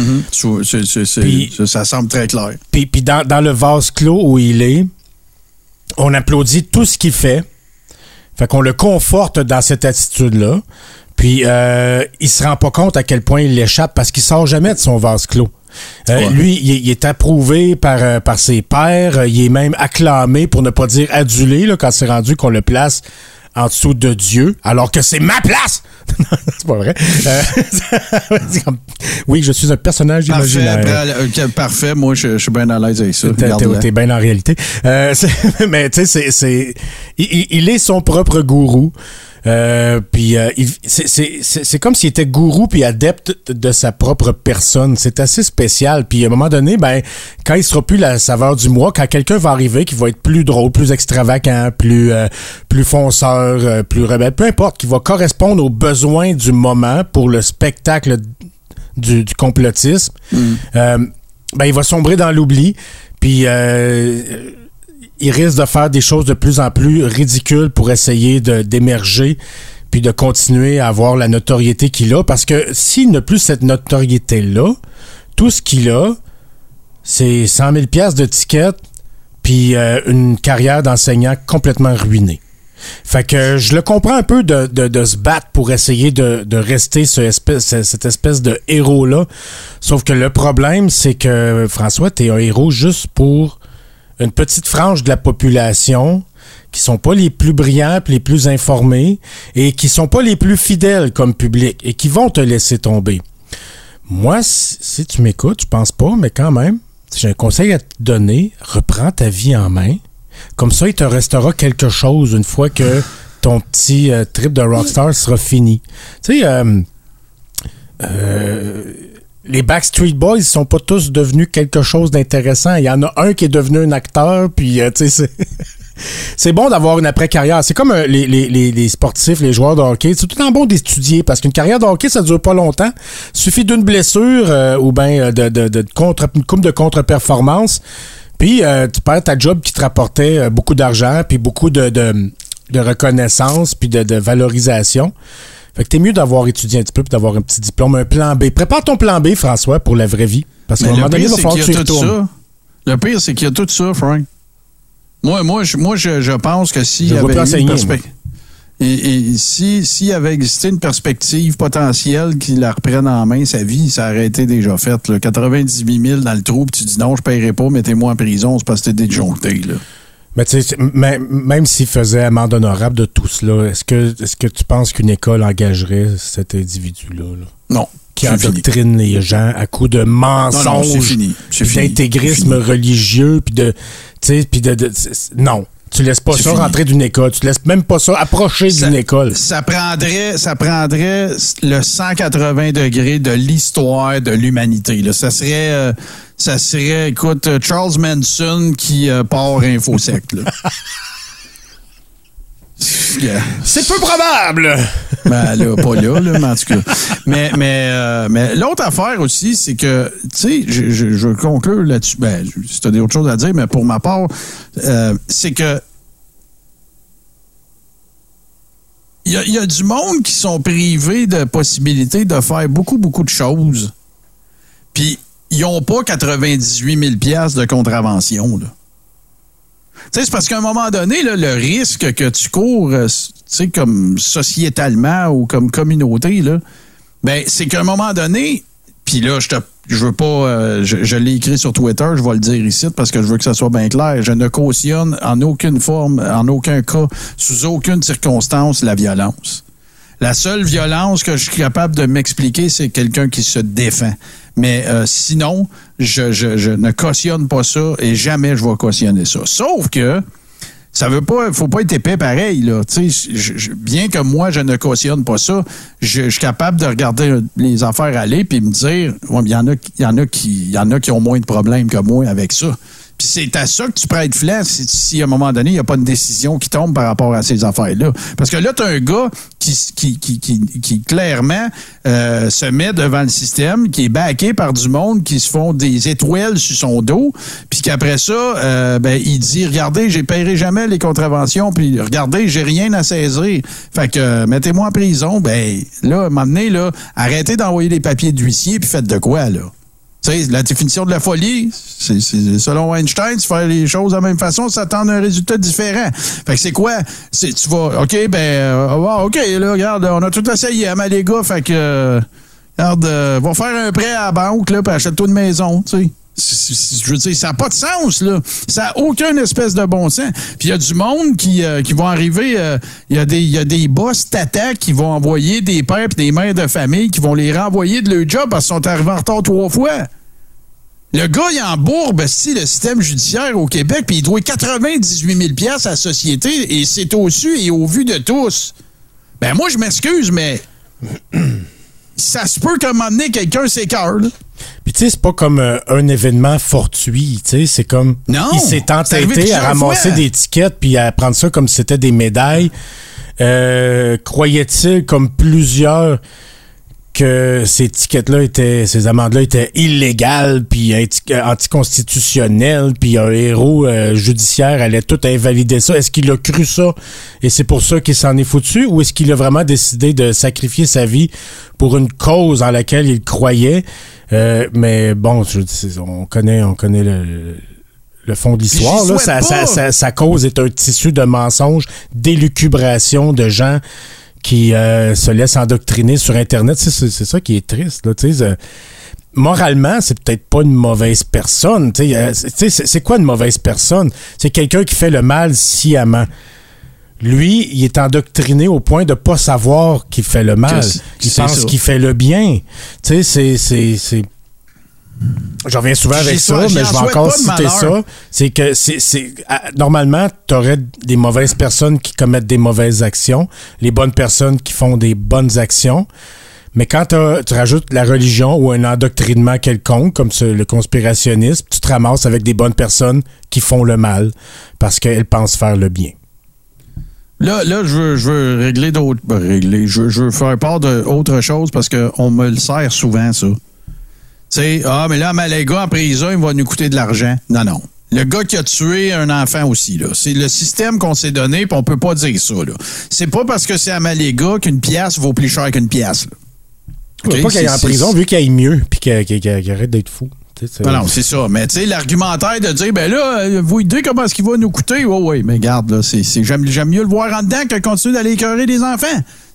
Ça semble très clair. Puis dans le vase clos où il est, on applaudit tout ce qu'il fait. Fait qu'on le conforte dans cette attitude-là. Puis, il se rend pas compte à quel point il l'échappe parce qu'il sort jamais de son vase clos. Lui, il est approuvé par ses pairs. Il est même acclamé, pour ne pas dire adulé, là, quand c'est rendu qu'on le place en dessous de Dieu, alors que c'est ma place! C'est pas vrai. Oui, je suis un personnage imaginaire. Parfait. Moi, je suis bien à l'aise avec ça. T'es bien en réalité. Mais tu sais, il est son propre gourou. Puis c'est comme s'il était gourou puis adepte de sa propre personne. C'est assez spécial. Puis à un moment donné, ben quand il sera plus la saveur du mois, quand quelqu'un va arriver qui va être plus drôle, plus extravagant, plus fonceur, plus rebelle, peu importe, qui va correspondre aux besoins du moment pour le spectacle du complotisme, ben il va sombrer dans l'oubli. Puis il risque de faire des choses de plus en plus ridicules pour essayer d'émerger puis de continuer à avoir la notoriété qu'il a. Parce que s'il n'a plus cette notoriété-là, tout ce qu'il a, c'est 100 000 $ de tickets puis une carrière d'enseignant complètement ruinée. Fait que je le comprends un peu de se battre pour essayer de rester cette espèce de héros-là. Sauf que le problème, c'est que, François, t'es un héros juste pour une petite frange de la population qui sont pas les plus brillants, les plus informés et qui sont pas les plus fidèles comme public et qui vont te laisser tomber. Moi, si tu m'écoutes, je pense pas, mais quand même, j'ai un conseil à te donner. Reprends ta vie en main. Comme ça, il te restera quelque chose une fois que ton petit trip de rockstar sera fini. Tu sais, les Backstreet Boys sont pas tous devenus quelque chose d'intéressant. Il y en a un qui est devenu un acteur, puis tu sais, c'est bon d'avoir une après-carrière. C'est comme les sportifs, les joueurs de hockey. C'est tout le temps bon d'étudier, parce qu'une carrière de hockey, ça dure pas longtemps. Il suffit d'une blessure ou bien une coupe de contre-performance, puis tu perds ta job qui te rapportait beaucoup d'argent, puis beaucoup de reconnaissance, puis de valorisation. Fait que t'es mieux d'avoir étudié un petit peu puis d'avoir un petit diplôme, un plan B. Prépare ton plan B, François, pour la vraie vie. Parce qu'à un moment donné, il va falloir que tu y retournes. Le pire, c'est qu'il y a tout ça, Frank. Moi, je pense que s'il y avait une perspective... Et s'il avait existé une perspective potentielle qui la reprenne en main, sa vie, ça aurait été déjà fait. Là. 98 000 dans le trou, puis tu dis non, je paierai pas, mettez-moi en prison, c'est parce que t'es déjoncté, là. Mais tu sais, même s'il faisait amende honorable de tout cela, est-ce que tu penses qu'une école engagerait cet individu-là? Là? Non. qui endoctrine les gens à coups de mensonges, d'intégrisme religieux, puis non. Tu laisses pas ça rentrer d'une école. Tu laisses même pas ça approcher d'une école. Ça prendrait le 180 degrés de l'histoire de l'humanité. Là. Ça serait, écoute, Charles Manson qui part InfoSec. C'est peu probable! Ben là, pas là, mais en tout cas. Mais l'autre affaire aussi, c'est que, tu sais, je conclure là-dessus. Ben, si t'as d'autres choses à dire, mais pour ma part, c'est que il y a du monde qui sont privés de possibilité de faire beaucoup, beaucoup de choses. Puis, ils n'ont pas 98 000 $ de contravention, là. Tu sais, c'est parce qu'à un moment donné, là, le risque que tu cours, tu sais, comme sociétalement ou comme communauté, là, ben, c'est qu'à un moment donné, puis là, je veux pas, je l'ai écrit sur Twitter, je vais le dire ici parce que je veux que ça soit bien clair. Je ne cautionne en aucune forme, en aucun cas, sous aucune circonstance, la violence. La seule violence que je suis capable de m'expliquer, c'est quelqu'un qui se défend. Mais sinon, je ne cautionne pas ça et jamais je vais cautionner ça. Sauf que ça veut pas, faut pas être épais pareil, là. Tu sais, bien que moi, je ne cautionne pas ça, je suis capable de regarder les affaires aller puis me dire, ouais, il y en a qui ont moins de problèmes que moi avec ça. Puis c'est à ça que tu prêtes flanc si à un moment donné, il n'y a pas une décision qui tombe par rapport à ces affaires-là. Parce que là, tu as un gars qui clairement se met devant le système, qui est backé par du monde qui se font des étoiles sur son dos, puis qu'après ça, il dit, regardez, je ne paierai jamais les contraventions, puis regardez, j'ai rien à saisir. Fait que mettez-moi en prison. Ben là, à un moment donné, là, arrêtez d'envoyer des papiers d'huissier, puis faites de quoi, là? T'sais, la définition de la folie, c'est selon Einstein, faire les choses de la même façon, s'attendre à un résultat différent. Fait que c'est quoi? Tu vas, OK, OK, là, regarde, on a tout essayé, hein, les gars, fait que, regarde, va faire un prêt à la banque, là, puis achète-toi une maison, tu sais. Je veux dire, ça n'a pas de sens, là. Ça n'a aucun espèce de bon sens. Puis il y a du monde qui vont arriver, il y a des boss tata qui vont envoyer des pères et des mères de famille qui vont les renvoyer de leur job parce qu'ils sont arrivés en retard 3 fois. Le gars, il embourbe le système judiciaire au Québec puis il doit 98 000 $ à la société et c'est au su et au vu de tous. Ben moi, je m'excuse, mais ça se peut qu'à un moment donné, quelqu'un s'écoeure, là. Puis tu sais, c'est pas comme un événement fortuit, tu sais, c'est comme non, il s'est entêté à ramasser des tickets puis à prendre ça comme si c'était des médailles. Croyait-il comme plusieurs que ces ces amendes-là étaient illégales puis anticonstitutionnelles puis un héros judiciaire allait tout invalider ça? Est-ce qu'il a cru ça et c'est pour ça qu'il s'en est foutu ou est-ce qu'il a vraiment décidé de sacrifier sa vie pour une cause en laquelle il croyait? Mais bon, on connaît le fond de l'histoire. Là, sa cause est un tissu de mensonges, d'élucubration de gens qui se laissent endoctriner sur Internet. C'est ça qui est triste. Là, moralement, c'est peut-être pas une mauvaise personne. C'est quoi une mauvaise personne? C'est quelqu'un qui fait le mal sciemment. Lui, il est endoctriné au point de pas savoir qu'il fait le mal. Il pense qu'il fait le bien. Tu sais, c'est... Je reviens souvent avec ça, mais je vais encore citer ça. C'est que normalement, tu aurais des mauvaises personnes qui commettent des mauvaises actions, les bonnes personnes qui font des bonnes actions. Mais quand tu rajoutes la religion ou un endoctrinement quelconque, comme le conspirationnisme, tu te ramasses avec des bonnes personnes qui font le mal parce qu'elles pensent faire le bien. Là, je veux régler d'autres... Je veux faire part d'autre chose parce qu'on me le sert souvent, ça. Tu sais, mais là, Malaga en prison, il va nous coûter de l'argent. Non. Le gars qui a tué un enfant aussi, là. C'est le système qu'on s'est donné, puis on peut pas dire ça, là. C'est pas parce que c'est à Malaga qu'une pièce vaut plus cher qu'une pièce, là. Okay? Pas qu'il aille en prison, vu qu'il aille mieux, puis qu'il arrête d'être fou. Non, c'est ça. Mais tu sais, l'argumentaire de dire, ben là, vous idée comment est-ce qu'il va nous coûter? Oui, mais regarde, là, j'aime mieux le voir en dedans que continuer d'aller écœurer des enfants.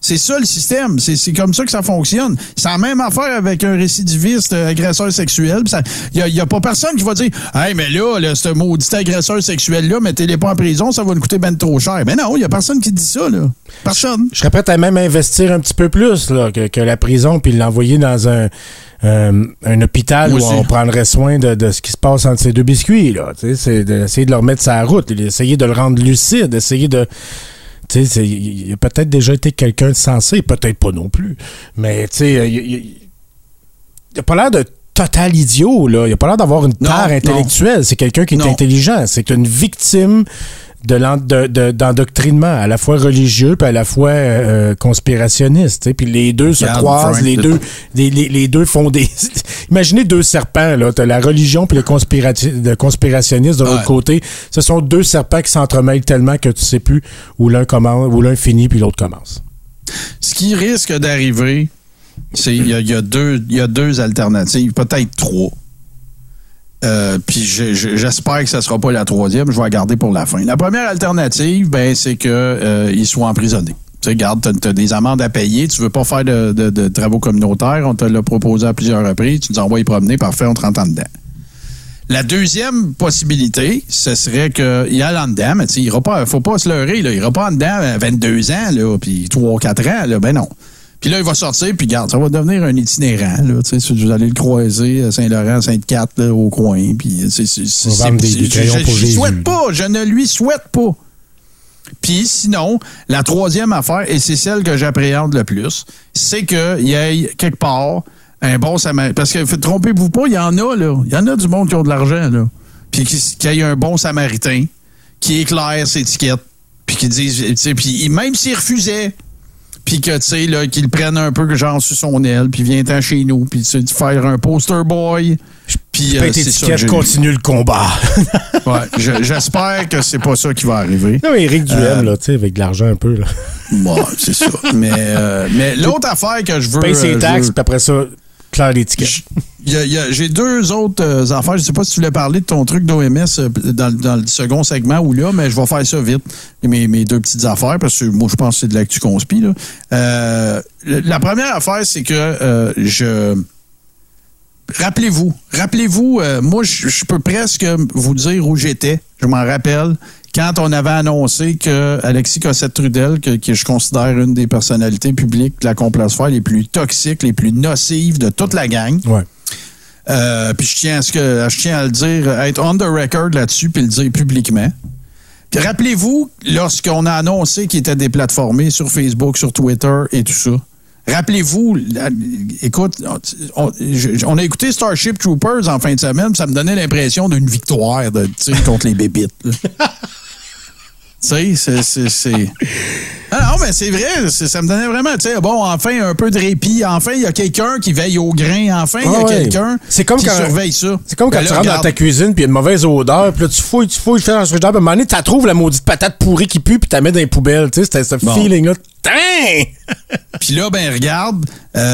C'est ça le système. C'est comme ça que ça fonctionne. C'est la même affaire avec un récidiviste agresseur sexuel. Il y a pas personne qui va dire « Hey, mais là, ce maudit agresseur sexuel-là, mettez-les pas en prison, ça va nous coûter ben trop cher. » Mais non, il y a personne qui dit ça, là. Personne. Je serais prêt à même investir un petit peu plus là, que la prison puis l'envoyer dans un hôpital où on prendrait soin de ce qui se passe entre ces deux biscuits. Là. C'est d'essayer de le remettre sur la route, d'essayer de le rendre lucide, d'essayer de... Il a peut-être déjà été quelqu'un de sensé, peut-être pas non plus. Mais il a pas l'air de total idiot, là. Il a pas l'air d'avoir une tare intellectuelle. Non. C'est quelqu'un qui est intelligent. C'est une victime d'endoctrinement, à la fois religieux puis à la fois conspirationniste. Puis les deux se croisent, les deux font des... Imaginez deux serpents, là. T'as la religion puis le conspirationniste de l'autre côté. Ce sont deux serpents qui s'entremêlent tellement que tu sais plus où l'un commence, où l'un finit puis l'autre commence. Ce qui risque d'arriver, c'est il y a deux alternatives, peut-être trois. Puis j'espère que ça sera pas la troisième, je vais la garder pour la fin. La première alternative, c'est que il soit emprisonné. Tu sais, regarde, t'as des amendes à payer, tu veux pas faire de travaux communautaires, on te l'a proposé à plusieurs reprises, tu nous envoies y promener, parfait, on te rentre en dedans. La deuxième possibilité, ce serait qu'il y a en dedans, mais il ira pas, faut pas se leurrer, là, il ira pas en dedans à 22 ans, là, puis 3-4 ans, là, ben non. Puis là, il va sortir, puis regarde, ça va devenir un itinérant, là, tu sais, vous allez le croiser à Saint-Laurent, Sainte-Cat, là, au coin, puis je ne lui souhaite pas. Puis sinon, la troisième affaire, et c'est celle que j'appréhende le plus, c'est qu'il y ait quelque part un bon samaritain. Parce que, trompez-vous pas, il y en a, là. Il y en a du monde qui ont de l'argent, là. Puis qu'il y ait un bon samaritain qui éclaire ses étiquettes, puis qui dise, tu sais, puis même s'il refusait, puis que, tu sais, là, qu'il prenne un peu genre sous son aile, puis viens-t'en chez nous, puis tu sais, faire un poster boy. Puis c'est ça. Je continue le combat. Ouais, j'espère que c'est pas ça qui va arriver. Non, mais Éric Duhem, là, tu sais, avec de l'argent un peu, là. Bon, c'est ça. Mais l'autre affaire que je veux... Paye ses taxes, puis après ça, claire l'étiquette. J'ai deux autres affaires. Je sais pas si tu voulais parler de ton truc d'OMS dans le second segment ou là, mais je vais faire ça vite. Mes deux petites affaires, parce que moi, je pense que c'est de l'actu conspi, là. La première affaire, c'est que Rappelez-vous, moi, je peux presque vous dire où j'étais. Je m'en rappelle. Quand on avait annoncé que Alexis Cossette-Trudel, que je considère une des personnalités publiques de la complosphère les plus toxiques, les plus nocives de toute la gang. Ouais. Puis je tiens à le dire, être on the record là-dessus, puis le dire publiquement. Puis rappelez-vous, lorsqu'on a annoncé qu'il était déplatformé sur Facebook, sur Twitter et tout ça. Rappelez-vous, écoute, on a écouté Starship Troopers en fin de semaine, ça me donnait l'impression d'une victoire de tir contre les bébites. Tu sais, c'est... Ah non, mais c'est vrai, ça me donnait vraiment, tu sais, bon, enfin, un peu de répit, enfin, il y a quelqu'un qui veille au grain, enfin, il y a quelqu'un qui surveille ça. C'est comme quand tu rentres dans ta cuisine, puis il y a une mauvaise odeur, puis là, tu fouilles, tu fais dans le frigidaire, puis à un moment donné, tu trouves la maudite patate pourrie qui pue, puis tu la mets dans les poubelles, tu sais, c'était ce feeling-là. Puis là, ben regarde,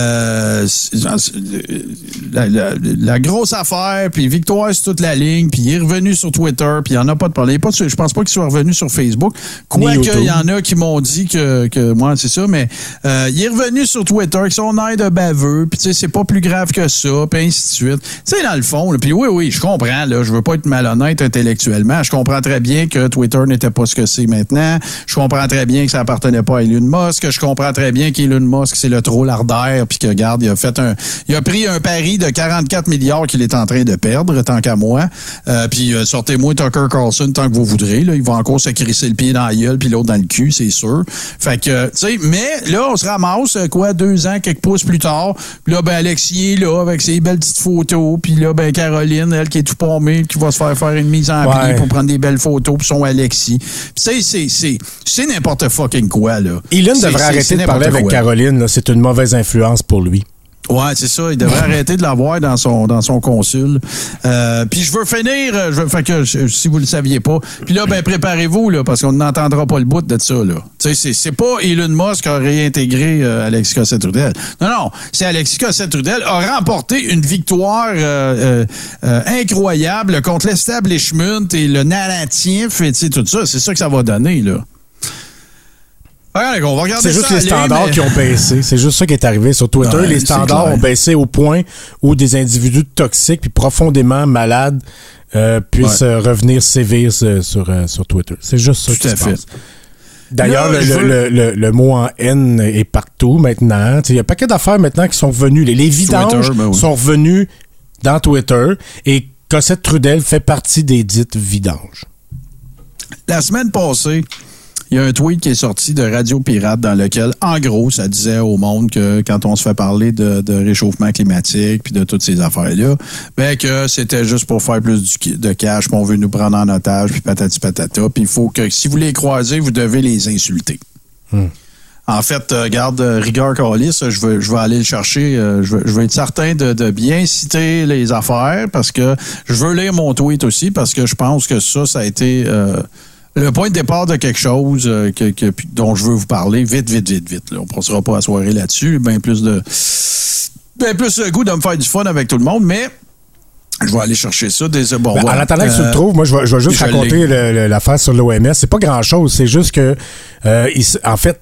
la grosse affaire, puis Victoire sur toute la ligne, puis il est revenu sur Twitter, puis il n'y en a pas de problème. Je pense pas qu'il soit revenu sur Facebook. Quoique, il y en a qui m'ont dit que moi, c'est ça, mais il est revenu sur Twitter avec son air de baveux, puis tu sais, c'est pas plus grave que ça, puis ainsi de suite. Tu sais, dans le fond, puis oui, je comprends, là, je veux pas être malhonnête intellectuellement, je comprends très bien que Twitter n'était pas ce que c'est maintenant, je comprends très bien que ça appartenait pas à Elon Musk, je comprends très bien qu'Elon Musk, c'est le troll-ardaire, puis que, regarde, il a pris un pari de 44 milliards qu'il est en train de perdre, tant qu'à moi. Puis sortez-moi Tucker Carlson tant que vous voudrez. Là, il va encore se crisser le pied dans la gueule, puis l'autre dans le cul, c'est sûr. Fait que, tu sais, mais là, on se ramasse, 2 ans, quelques pouces plus tard. Puis là, ben, Alexis est là, avec ses belles petites photos. Puis là, ben, Caroline, elle qui est tout pommée, qui va se faire une mise en pli pour prendre des belles photos, puis son Alexis. Puis c'est n'importe fucking quoi, là. Elon devrait arrêter de parler avec Caroline, là. C'est une mauvaise influence pour lui. Ouais, c'est ça. Il devrait arrêter de l'avoir dans son consul. Puis je veux finir, si vous le saviez pas. Puis là, ben préparez-vous là, parce qu'on n'entendra pas le bout de ça là. Tu sais, c'est pas Elon Musk qui a réintégré Alexis Cossette-Trudel. Non, c'est Alexis Cossette-Trudel a remporté une victoire incroyable contre l'establishment et le narratif et tu sais tout ça. C'est ça que ça va donner là. On va regarder c'est juste les standards qui ont baissé. C'est juste ça qui est arrivé sur Twitter. Ouais, les standards ont baissé au point où des individus toxiques puis profondément malades puissent revenir sévir sur Twitter. C'est juste ça qui se passe. D'ailleurs, le mot en haine est partout maintenant. Il y a un paquet d'affaires maintenant qui sont revenues. Les vidanges sont revenus dans Twitter et Cossette Trudel fait partie des dites vidanges. La semaine passée, il y a un tweet qui est sorti de Radio Pirate dans lequel, en gros, ça disait au monde que quand on se fait parler de réchauffement climatique puis de toutes ces affaires-là, ben que c'était juste pour faire plus de cash, puis on veut nous prendre en otage, puis patati patata, puis il faut que, si vous les croisez, vous devez les insulter. En fait, regarde, rigueur calice, je vais aller le chercher. Je veux être certain de bien citer les affaires parce que je veux lire mon tweet aussi parce que je pense que ça a été... le point de départ de quelque chose dont je veux vous parler vite. Là. On ne passera pas la soirée là-dessus. Bien plus le goût de me faire du fun avec tout le monde, mais je vais aller chercher ça. En attendant que tu le trouves, moi, je vais juste raconter l'affaire sur l'OMS. C'est pas grand-chose. C'est juste que, en fait,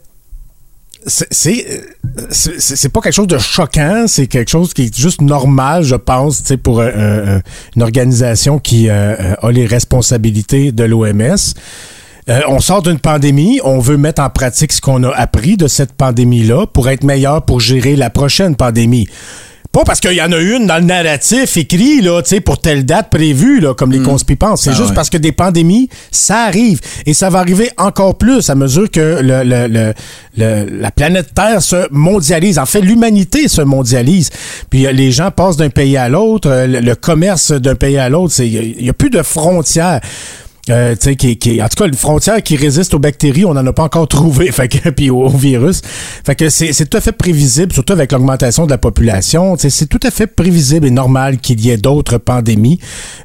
c'est pas quelque chose de choquant, c'est quelque chose qui est juste normal, je pense, pour une organisation qui a les responsabilités de l'OMS. On sort d'une pandémie, on veut mettre en pratique ce qu'on a appris de cette pandémie-là pour être meilleur pour gérer la prochaine pandémie. Pas parce qu'il y en a une dans le narratif écrit là, pour telle date prévue, là, comme les conspis pensent. C'est juste parce que des pandémies, ça arrive. Et ça va arriver encore plus à mesure que la planète Terre se mondialise. En fait, l'humanité se mondialise. Puis les gens passent d'un pays à l'autre. Le commerce d'un pays à l'autre, il n'y a plus de frontières. En tout cas, une frontière qui résiste aux bactéries, on n'en a pas encore trouvé, puis au virus. Fait que c'est tout à fait prévisible, surtout avec l'augmentation de la population. C'est tout à fait prévisible et normal qu'il y ait d'autres pandémies.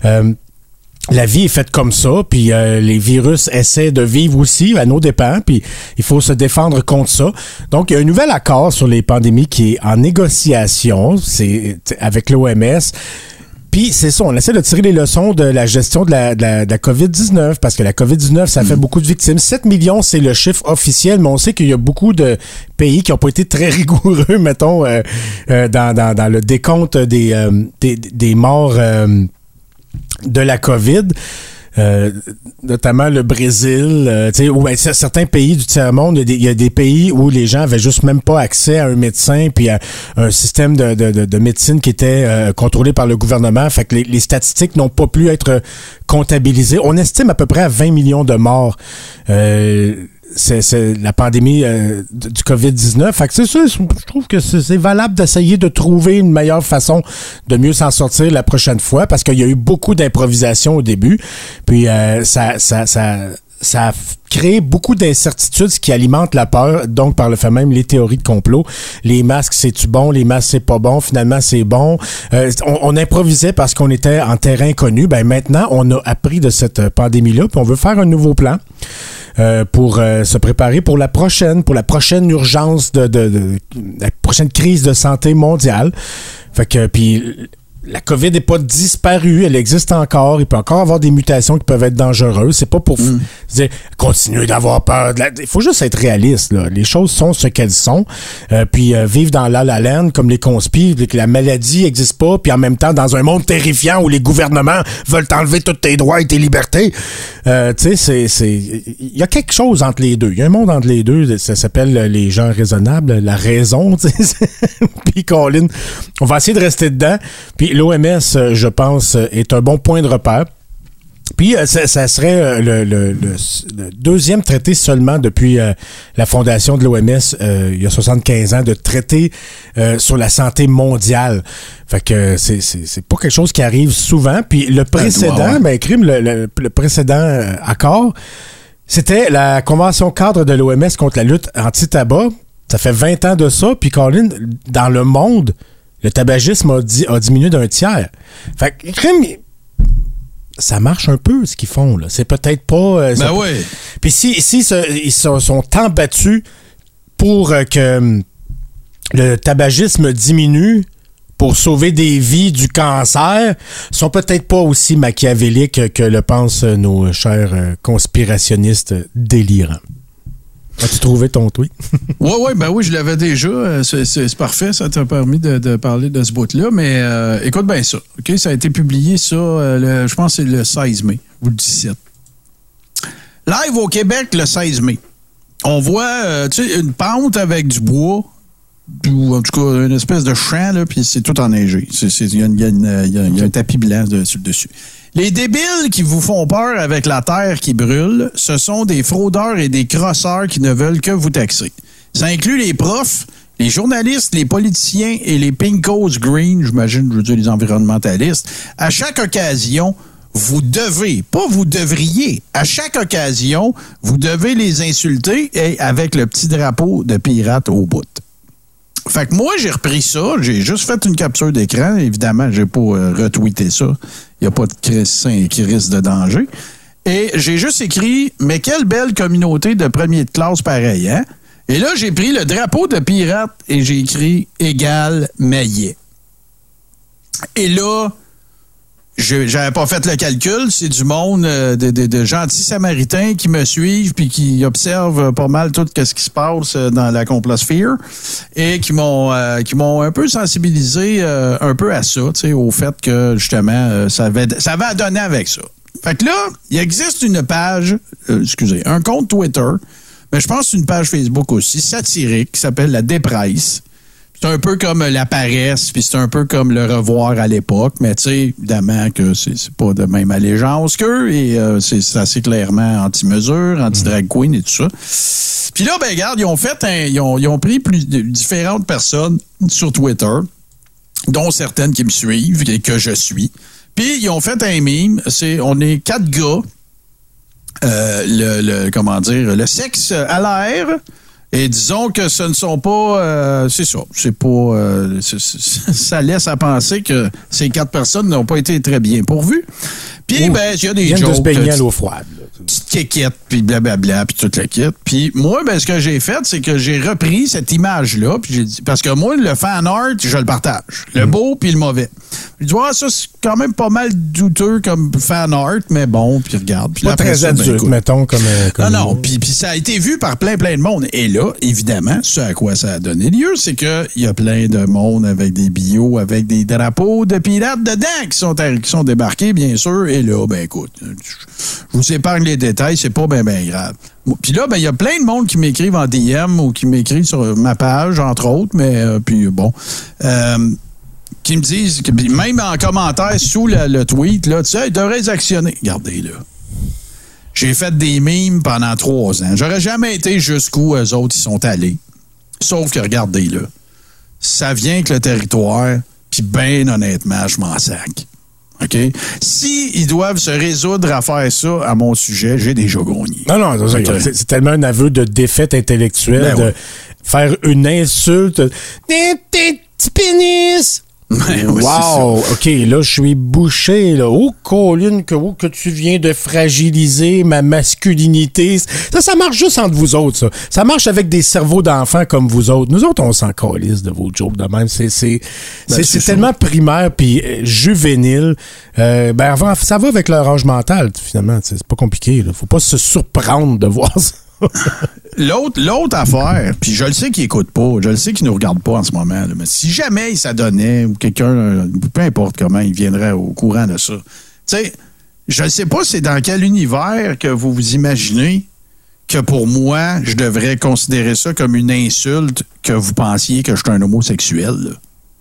La vie est faite comme ça, puis les virus essaient de vivre aussi à nos dépens, puis il faut se défendre contre ça. Donc, il y a un nouvel accord sur les pandémies qui est en négociation, c'est avec l'OMS. Puis c'est ça, on essaie de tirer les leçons de la gestion de la COVID-19, parce que la COVID-19, ça fait beaucoup de victimes. 7 millions, c'est le chiffre officiel, mais on sait qu'il y a beaucoup de pays qui n'ont pas été très rigoureux, mettons, dans le décompte des morts de la COVID. Notamment le Brésil, ou certains pays du tiers-monde, il y a des pays où les gens avaient juste même pas accès à un médecin puis à un système de médecine qui était contrôlé par le gouvernement. Fait que les statistiques n'ont pas pu être comptabilisées. On estime à peu près à 20 millions de morts. C'est la pandémie du COVID-19. Fait que c'est ça, je trouve que c'est valable d'essayer de trouver une meilleure façon de mieux s'en sortir la prochaine fois, parce qu'il y a eu beaucoup d'improvisation au début. Puis ça a créé beaucoup d'incertitudes, ce qui alimente la peur, donc par le fait même les théories de complot. Les masques, c'est-tu bon? Les masques, c'est pas bon. Finalement, c'est bon. On improvisait parce qu'on était en terrain inconnu. Ben maintenant, on a appris de cette pandémie-là, puis on veut faire un nouveau plan. Pour se préparer pour la prochaine urgence de la prochaine crise de santé mondiale. Fait que puis la COVID n'est pas disparue, elle existe encore. Il peut encore avoir des mutations qui peuvent être dangereuses. C'est pas pour dire continuer d'avoir peur. Il faut juste être réaliste, là. Les choses sont ce qu'elles sont. Puis vivre dans la land comme les conspires, que la maladie n'existe pas, puis en même temps dans un monde terrifiant où les gouvernements veulent t'enlever tous tes droits et tes libertés. Tu sais, il y a quelque chose entre les deux. Il y a un monde entre les deux. Ça s'appelle les gens raisonnables, la raison. Puis Colin, on va essayer de rester dedans. Puis l'OMS, je pense, est un bon point de repère. Puis, ça serait le deuxième traité seulement depuis la fondation de l'OMS, il y a 75 ans, de traité sur la santé mondiale. Fait que c'est pas quelque chose qui arrive souvent. Puis le précédent, le précédent accord, c'était la Convention cadre de l'OMS contre la lutte anti-tabac. Ça fait 20 ans de ça. Puis, Colin, dans le monde, le tabagisme a diminué d'un tiers. Fait que, ça marche un peu, ce qu'ils font, là. C'est peut-être pas... oui. Puis ils sont tant battus pour que le tabagisme diminue pour sauver des vies du cancer, sont peut-être pas aussi machiavéliques que le pensent nos chers conspirationnistes délirants. As-tu trouvé ton tweet? Oui, je l'avais déjà. C'est parfait, ça t'a permis de parler de ce bout-là. Mais écoute bien ça. OK? Ça a été publié, ça, je pense que c'est le 16 mai ou le 17. Live au Québec, le 16 mai. On voit une pente avec du bois, ou en tout cas une espèce de champ, là, puis c'est tout enneigé. Il y a un tapis blanc dessus. Les débiles qui vous font peur avec la terre qui brûle, ce sont des fraudeurs et des crosseurs qui ne veulent que vous taxer. Ça inclut les profs, les journalistes, les politiciens et les pinkos green, j'imagine, je veux dire les environnementalistes. À chaque occasion, vous devez, pas vous devriez, à chaque occasion, vous devez les insulter et avec le petit drapeau de pirate au bout. Fait que moi, j'ai repris ça, j'ai juste fait une capture d'écran. Évidemment, j'ai pas retweeté ça. Il n'y a pas de crise de danger. Et j'ai juste écrit « Mais quelle belle communauté de premier de classe pareil, hein? » Et là, j'ai pris le drapeau de pirate et j'ai écrit « Égal Maillet ». Et là, j'avais pas fait le calcul. C'est du monde de gentils samaritains qui me suivent puis qui observent pas mal tout ce qui se passe dans la complosphère et qui m'ont un peu sensibilisé un peu à ça, au fait que justement ça avait à donner avec ça. Fait que là, il existe une page, un compte Twitter, mais je pense une page Facebook aussi satirique qui s'appelle La Dépresse. C'est un peu comme La Paresse, puis c'est un peu comme Le Revoir à l'époque, mais tu sais, évidemment que c'est pas de même allégeance qu'eux, et c'est assez clairement anti-mesure, anti-drag queen et tout ça. Puis là, ben regarde, ils ont pris différentes personnes sur Twitter, dont certaines qui me suivent et que je suis. Puis ils ont fait un meme, on est 4 gars, le sexe à l'air. Et disons que ce ne sont pas... c'est ça. C'est pas... ça laisse à penser que ces 4 personnes n'ont pas été très bien pourvues. Puis, ben, il y a des jokes... de se baigner à l'eau froide. Petite kékette, puis blablabla, puis toute la kit. Puis moi, ben, ce que j'ai fait, c'est que j'ai repris cette image-là, puis j'ai dit... Parce que moi, le fan art, je le partage. Le beau puis le mauvais. Je dis, ça, c'est quand même pas mal douteux comme fan art, mais bon, puis regarde. Puis pas très adulte, mettons, comme... Non, puis ça a été vu par plein de monde. Et là, évidemment, ce à quoi ça a donné lieu, c'est qu'il y a plein de monde avec des billots, avec des drapeaux de pirates dedans qui sont débarqués, bien sûr. Et là, ben écoute, je vous épargne les détails, c'est pas bien grave. Puis là, ben il y a plein de monde qui m'écrivent en DM ou qui m'écrivent sur ma page, entre autres, mais puis bon... qui me disent, même en commentaire sous le tweet, là, tu sais, ils devraient actionner. Regardez, là. J'ai fait des mimes pendant 3 ans. J'aurais jamais été jusqu'où eux autres ils sont allés. Sauf que, regardez, là. Ça vient avec le territoire, puis bien honnêtement, je m'en sac. OK? Si ils doivent se résoudre à faire ça à mon sujet, j'ai déjà gagné. Non, c'est tellement un aveu de défaite intellectuelle de faire une insulte. Petit pénis! Wow! OK, là, je suis bouché, là. Oh, Colin, que tu viens de fragiliser ma masculinité. Ça marche juste entre vous autres, ça. Ça marche avec des cerveaux d'enfants comme vous autres. Nous autres, on s'en calisse de vos jokes de même. C'est tellement primaire puis juvénile. Ça va avec leur âge mental, finalement. C'est pas compliqué, là. Faut pas se surprendre de voir ça. L'autre affaire, puis je le sais qu'il écoute pas, je le sais qu'il nous regarde pas en ce moment, là, mais si jamais il s'adonnait ou quelqu'un, peu importe comment, il viendrait au courant de ça. Tu sais, je ne sais pas c'est dans quel univers que vous vous imaginez que pour moi, je devrais considérer ça comme une insulte que vous pensiez que je suis un homosexuel. Là.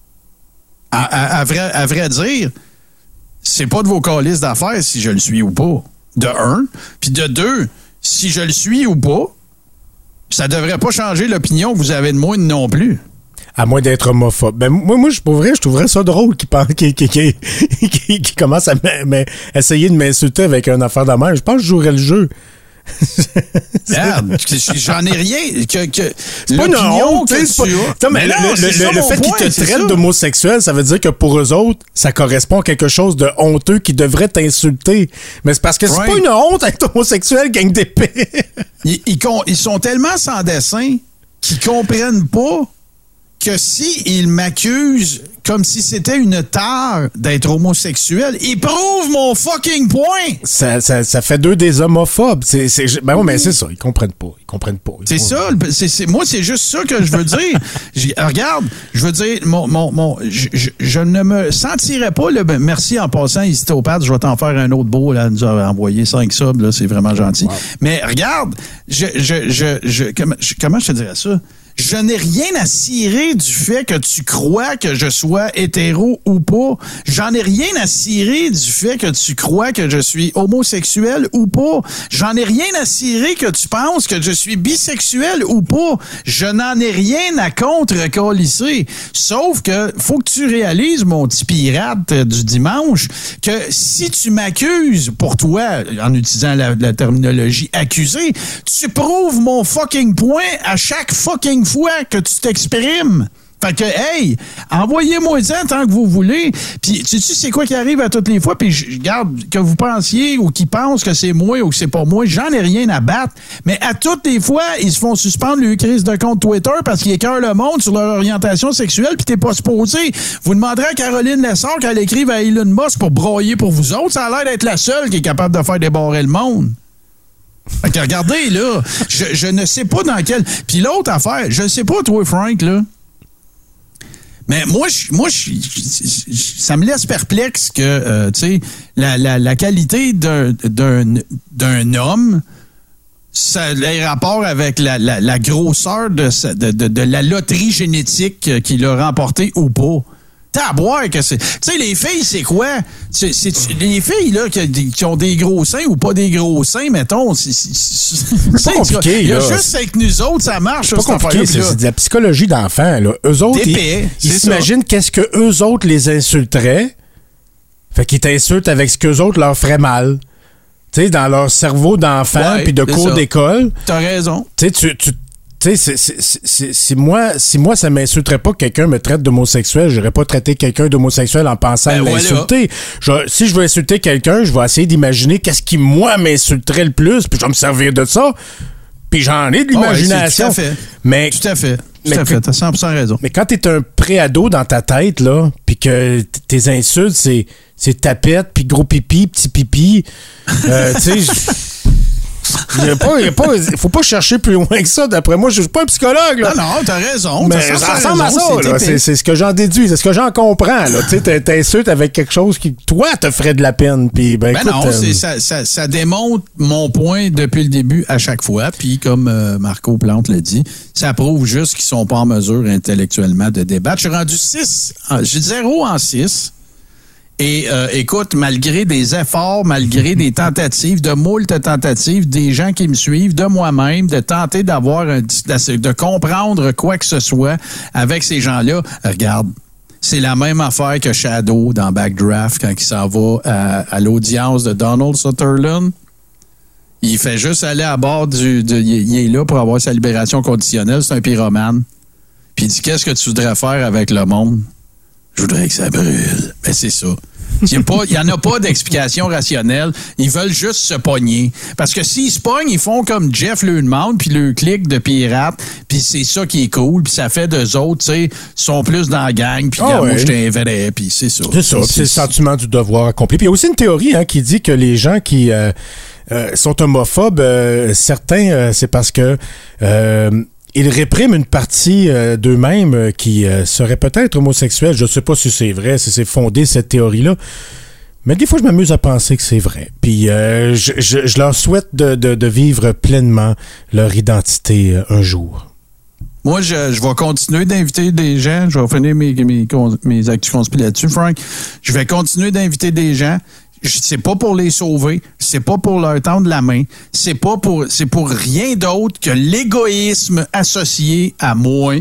À vrai dire, c'est pas de vos calices d'affaires si je le suis ou pas. De un. Puis de deux, si je le suis ou pas, ça devrait pas changer l'opinion que vous avez de moi non plus. À moins d'être homophobe. Ben, moi, je trouverais ça drôle qu'il commence à essayer de m'insulter avec une affaire de mer. Je pense que je jouerais le jeu. Merde, j'en ai rien. C'est pas une honte, mais le fait qu'ils te traitent d'homosexuel, ça veut dire que pour eux autres, ça correspond à quelque chose de honteux qui devrait t'insulter. Mais c'est parce que c'est pas une honte être homosexuel, gang d'épée. Ils sont tellement sans dessin qu'ils comprennent pas que s'il m'accuse comme si c'était une tare d'être homosexuel, il prouve mon fucking point! Ça fait deux des homophobes. C'est ça, ils comprennent pas. Moi, c'est juste ça que je veux dire. Regarde, je veux dire, je ne me sentirais pas, là, merci en passant, Histopathe, je vais t'en faire un autre beau, là, nous a envoyé 5 subs, là, c'est vraiment gentil. Wow. Mais regarde, comment je te dirais ça? Je n'ai rien à cirer du fait que tu crois que je sois hétéro ou pas. J'en ai rien à cirer du fait que tu crois que je suis homosexuel ou pas. J'en ai rien à cirer que tu penses que je suis bisexuel ou pas. Je n'en ai rien à contre-colisser. Sauf que faut que tu réalises, mon petit pirate du dimanche, que si tu m'accuses pour toi, en utilisant la terminologie accusé, tu prouves mon fucking point à chaque fucking fois que tu t'exprimes. Fait que, hey, envoyez-moi ça tant que vous voulez. Puis, tu sais, c'est quoi qui arrive à toutes les fois? Puis, je garde que vous pensiez ou qu'ils pensent que c'est moi ou que c'est pas moi, j'en ai rien à battre. Mais à toutes les fois, ils se font suspendre le crise de compte Twitter parce qu'ils écœurent le monde sur leur orientation sexuelle puis t'es pas supposé. Vous demanderez à Caroline Lessard qu'elle écrive à Elon Musk pour broyer pour vous autres. Ça a l'air d'être la seule qui est capable de faire débarrer le monde. Fait que regardez, là, je ne sais pas dans quel... Puis l'autre affaire, je ne sais pas, toi, Frank, là, mais moi, ça me laisse perplexe que, tu sais, la qualité d'un homme, ça a rapport avec la grosseur de la loterie génétique qu'il a remportée ou pas. T'as à boire que c'est... Tu sais, les filles, c'est quoi? Les filles, là, qui ont des gros seins ou pas des gros seins, mettons, c'est pas compliqué, il y a juste avec nous autres, ça marche. C'est pas compliqué, c'est de la psychologie d'enfant, là. Eux autres, ils s'imaginent qu'est-ce que eux autres les insulteraient. Fait qu'ils t'insultent avec ce qu'eux autres leur feraient mal. Tu sais, dans leur cerveau d'enfant puis de cours d'école. T'as raison. Tu sais, si moi, ça m'insulterait pas que quelqu'un me traite d'homosexuel, j'aurais pas traité quelqu'un d'homosexuel en pensant l'insulter. Voilà. Si je veux insulter quelqu'un, je vais essayer d'imaginer qu'est-ce qui, moi, m'insulterait le plus, puis je vais me servir de ça. Puis j'en ai de l'imagination. Tout à fait. Mais, tout à fait. Tout à fait. T'as 100% raison. Mais quand t'es un pré-ado dans ta tête, là, puis que tes insultes, c'est tapette, puis gros pipi, petit pipi, tu sais... Faut pas chercher plus loin que ça. D'après moi, je suis pas un psychologue. Là. Non, t'as raison. Mais ça ressemble à ça. C'est ce que j'en déduis. C'est ce que j'en comprends. Tu sais, t'insultes avec quelque chose qui, toi, te ferait de la peine. Puis, écoute, non, ça démontre mon point depuis le début à chaque fois. Puis, comme Marco Plante l'a dit, ça prouve juste qu'ils sont pas en mesure intellectuellement de débattre. Je suis rendu 6. J'ai 0 en 6. Et écoute, malgré des efforts, malgré des tentatives, de moult tentatives, des gens qui me suivent, de moi-même, de tenter de comprendre quoi que ce soit avec ces gens-là, regarde, c'est la même affaire que Shadow dans Backdraft quand il s'en va à l'audience de Donald Sutherland. Il fait juste aller à bord il est là pour avoir sa libération conditionnelle, c'est un pyromane. Puis il dit, qu'est-ce que tu voudrais faire avec le monde? Je voudrais que ça brûle. Ben, c'est ça. Il n'y en a pas d'explication rationnelle. Ils veulent juste se pogner. Parce que s'ils se pognent, ils font comme Jeff le demande, puis le clic de pirate, puis c'est ça qui est cool, puis ça fait d'eux autres, tu sais, sont plus dans la gang, puis moi, je t'ai vrai, puis c'est ça. C'est ça, c'est le sentiment du devoir accompli. Puis il y a aussi une théorie qui dit que les gens qui sont homophobes, certains, c'est parce que... ils répriment une partie d'eux-mêmes qui serait peut-être homosexuelle. Je ne sais pas si c'est vrai, si c'est fondé, cette théorie-là. Mais des fois, je m'amuse à penser que c'est vrai. Puis je leur souhaite de vivre pleinement leur identité un jour. Moi, je vais continuer d'inviter des gens. Je vais finir mes actus conspires là-dessus, Frank. Je vais continuer d'inviter des gens. C'est pas pour les sauver, c'est pas pour leur tendre la main, c'est pour rien d'autre que l'égoïsme associé à moi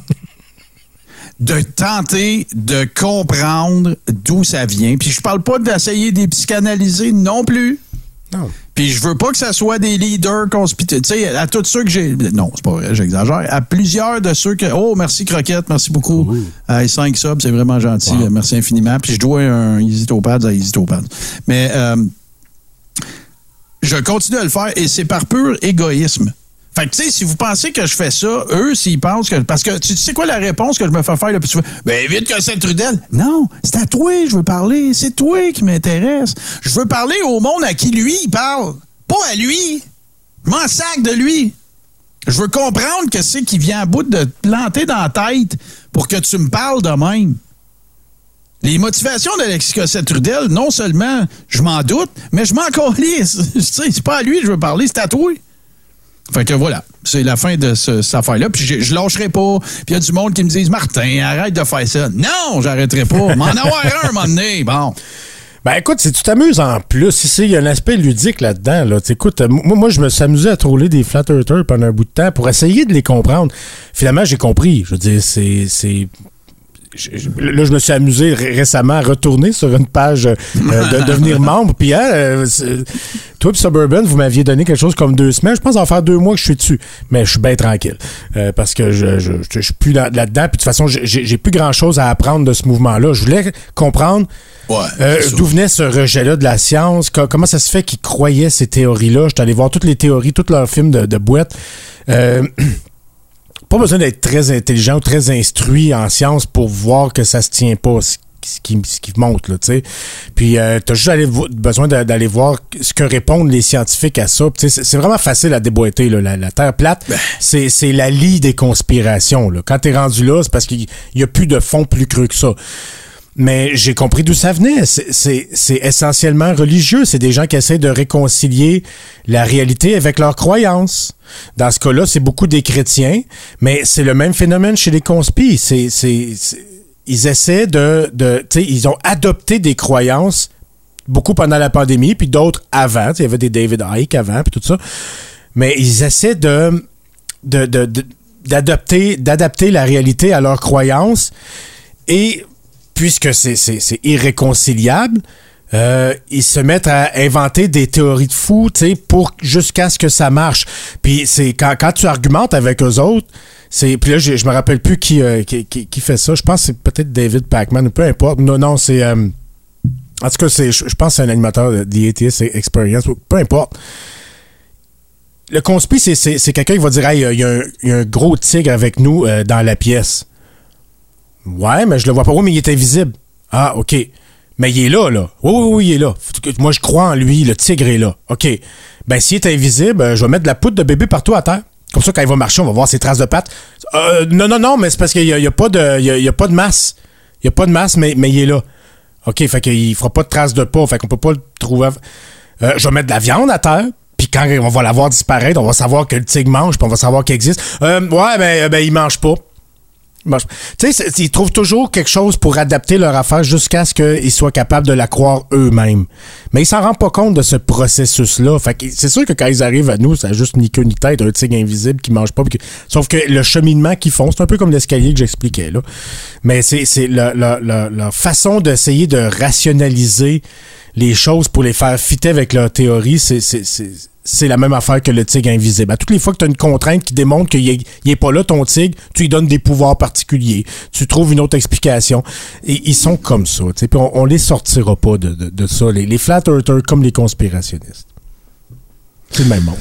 de tenter de comprendre d'où ça vient. Puis je parle pas d'essayer de les psychanalyser non plus. Non. Puis je veux pas que ça soit des leaders conspiratifs. Tu sais, à tous ceux que j'ai... Non, c'est pas vrai, j'exagère. À plusieurs de ceux que... Oh, merci Croquette, merci beaucoup. 5 subs, c'est vraiment gentil. Wow. Merci infiniment. Puis je dois un EasyTopads à EasyTopads. Mais je continue à le faire et c'est par pur égoïsme. Fait que, tu sais, si vous pensez que je fais ça, eux, s'ils pensent que... Parce que, tu sais quoi la réponse que je me fais faire, là, puis tu fais, ben, vite que c'est Trudel. Non, c'est à toi, je veux parler. C'est toi qui m'intéresse. Je veux parler au monde à qui lui, il parle. Pas à lui. Je m'en sac de lui. Je veux comprendre que c'est qui vient à bout de te planter dans la tête pour que tu me parles de même. Les motivations d'Alexis Cossette-Trudel, non seulement je m'en doute, mais je m'en calisse. C'est pas à lui que je veux parler, c'est à toi. Fait que voilà, c'est la fin de cette affaire-là. Puis je lâcherai pas. Puis il y a du monde qui me dit « Martin, arrête de faire ça. » Non, j'arrêterai pas. M'en avoir un moment donné. Bon. Ben écoute, si tu t'amuses en plus, il y a un aspect ludique là-dedans. Là. Écoute, moi, je me suis amusé à troller des Flat Earthers pendant un bout de temps pour essayer de les comprendre. Finalement, j'ai compris. Je veux dire, là, je me suis amusé récemment à retourner sur une page de devenir membre. Puis, toi et Suburban, vous m'aviez donné quelque chose comme 2 semaines. Je pense en faire 2 mois que je suis dessus. Mais je suis bien tranquille. Parce que je suis plus là-dedans. Puis, de toute façon, j'ai plus grand-chose à apprendre de ce mouvement-là. Je voulais comprendre d'où venait ce rejet-là de la science. Comment ça se fait qu'ils croyaient ces théories-là. J'étais allé voir toutes les théories, tous leurs films de boîte. Pas besoin d'être très intelligent ou très instruit en sciences pour voir que ça se tient pas, ce qui monte, là, tu sais. Puis, t'as juste besoin d'aller voir ce que répondent les scientifiques à ça. C'est vraiment facile à déboîter, là. La Terre plate, c'est la lie des conspirations, là. Quand t'es rendu là, c'est parce qu'il y a plus de fond plus creux que ça. Mais j'ai compris d'où ça venait. C'est essentiellement religieux. C'est des gens qui essaient de réconcilier la réalité avec leurs croyances. Dans ce cas-là, c'est beaucoup des chrétiens, mais c'est le même phénomène chez les conspis. Ils essaient ils ont adopté des croyances, beaucoup pendant la pandémie, puis d'autres avant. Il y avait des David Icke avant, puis tout ça. Mais ils essaient d'adapter la réalité à leurs croyances. Et puisque c'est irréconciliable, ils se mettent à inventer des théories de fous, tu sais, pour jusqu'à ce que ça marche. Puis c'est quand tu argumentes avec eux autres, puis là je me rappelle plus qui fait ça. Je pense que c'est peut-être David Pakman ou peu importe. Non, c'est en tout cas je pense que c'est un animateur de The Atheist Experience. Peu importe. Le conspi, c'est quelqu'un qui va dire hey, il y a un gros tigre avec nous dans la pièce. Ouais, mais je le vois pas. Oui, mais il est invisible. Ah, OK. Mais il est là. Oui, il est là. Moi, je crois en lui. Le tigre est là. OK. Ben, s'il est invisible, je vais mettre de la poudre de bébé partout à terre. Comme ça, quand il va marcher, on va voir ses traces de pattes. Non, mais c'est parce qu'il y a pas de masse. Il y a pas de masse, mais il est là. OK, fait qu'il fera pas de traces de pas. Fait qu'on peut pas le trouver. Je vais mettre de la viande à terre. Puis quand on va la voir disparaître, on va savoir que le tigre mange, puis on va savoir qu'il existe. Il mange pas. Tu sais, ils trouvent toujours quelque chose pour adapter leur affaire jusqu'à ce qu'ils soient capables de la croire eux-mêmes. Mais ils s'en rendent pas compte de ce processus-là. Fait que c'est sûr que quand ils arrivent à nous, ça a juste ni queue ni tête, un tigre invisible qui mange pas. Sauf que le cheminement qu'ils font, c'est un peu comme l'escalier que j'expliquais, là. Mais c'est leur façon d'essayer de rationaliser les choses pour les faire fitter avec leur théorie, c'est la même affaire que le tigre invisible. À toutes les fois que tu as une contrainte qui démontre qu'il n'est pas là, ton tigre, tu lui donnes des pouvoirs particuliers. Tu trouves une autre explication. Et ils sont comme ça. Puis on les sortira pas de ça. Les Flat Earthers comme les conspirationnistes. C'est le même monde.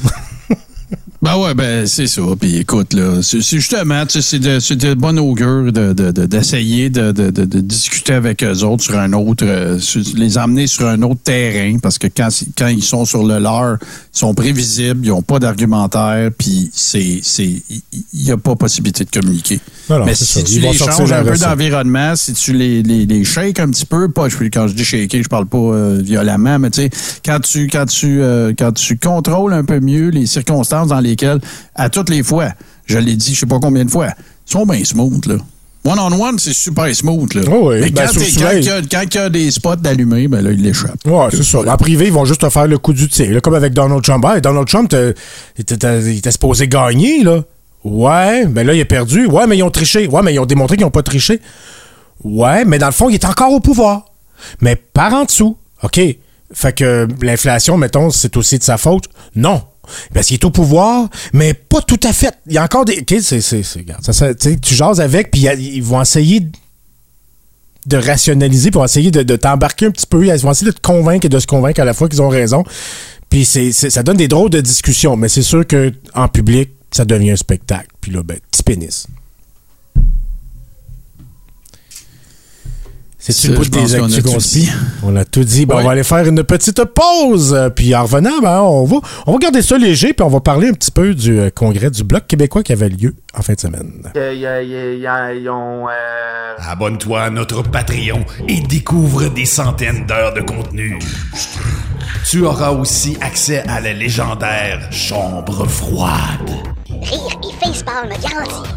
C'est ça. Puis écoute, là, c'est justement, c'est de bon augure d'essayer de discuter avec eux autres sur un autre, les emmener sur un autre terrain, parce que quand ils sont sur le leur, ils sont prévisibles, ils n'ont pas d'argumentaire, puis il n'y a pas possibilité de communiquer. Alors, mais si tu les changes un peu d'environnement, si tu les shakes un petit peu, quand je dis shaker, je parle pas violemment, mais tu sais, quand tu contrôles un peu mieux les circonstances dans lesquelles, à toutes les fois, je l'ai dit je sais pas combien de fois, ils sont bien smooth, là. One-on-one, c'est super smooth, là. Oh oui, mais quand il y a des spots d'allumés, ben là, ils l'échappent. Ouais, c'est ça. En privé, ils vont juste te faire le coup du tir, là, comme avec Donald Trump. Hey, Donald Trump, il était supposé gagner, là. Ouais, ben là, il a perdu. Ouais, mais ils ont triché. Ouais, mais ils ont démontré qu'ils n'ont pas triché. Ouais, mais dans le fond, il est encore au pouvoir. Mais par en dessous. OK. Fait que l'inflation, mettons, c'est aussi de sa faute. Non. Parce qu'il est au pouvoir, mais pas tout à fait. Il y a encore des... OK, regarde, tu jases avec, puis ils vont essayer de rationaliser, puis ils vont essayer de t'embarquer un petit peu. Ils vont essayer de te convaincre et de se convaincre à la fois qu'ils ont raison. Puis ça donne des drôles de discussions, mais c'est sûr qu'en public, ça devient un spectacle. Puis là, petit pénis. C'est-tu le bout des actus conspires? On a tout dit. On va aller faire une petite pause. Puis en revenant, on va garder ça léger, puis on va parler un petit peu du congrès du Bloc québécois qui avait lieu en fin de semaine. Abonne-toi à notre Patreon et découvre des centaines d'heures de contenu. Tu auras aussi accès à la légendaire Chambre froide. Rire et facepalm garanti.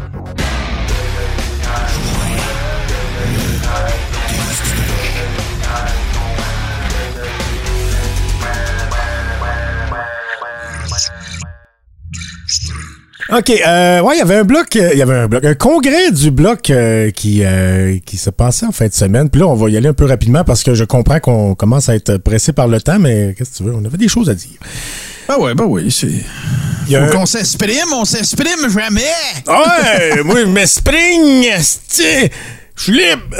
OK, il y avait un congrès du Bloc qui se passait en fin de semaine. Puis là, on va y aller un peu rapidement parce que je comprends qu'on commence à être pressé par le temps, mais qu'est-ce que tu veux? On avait des choses à dire. Oui, c'est... Faut qu'on s'exprime, on s'exprime jamais! Ouais, moi, je m'exprime, je suis libre!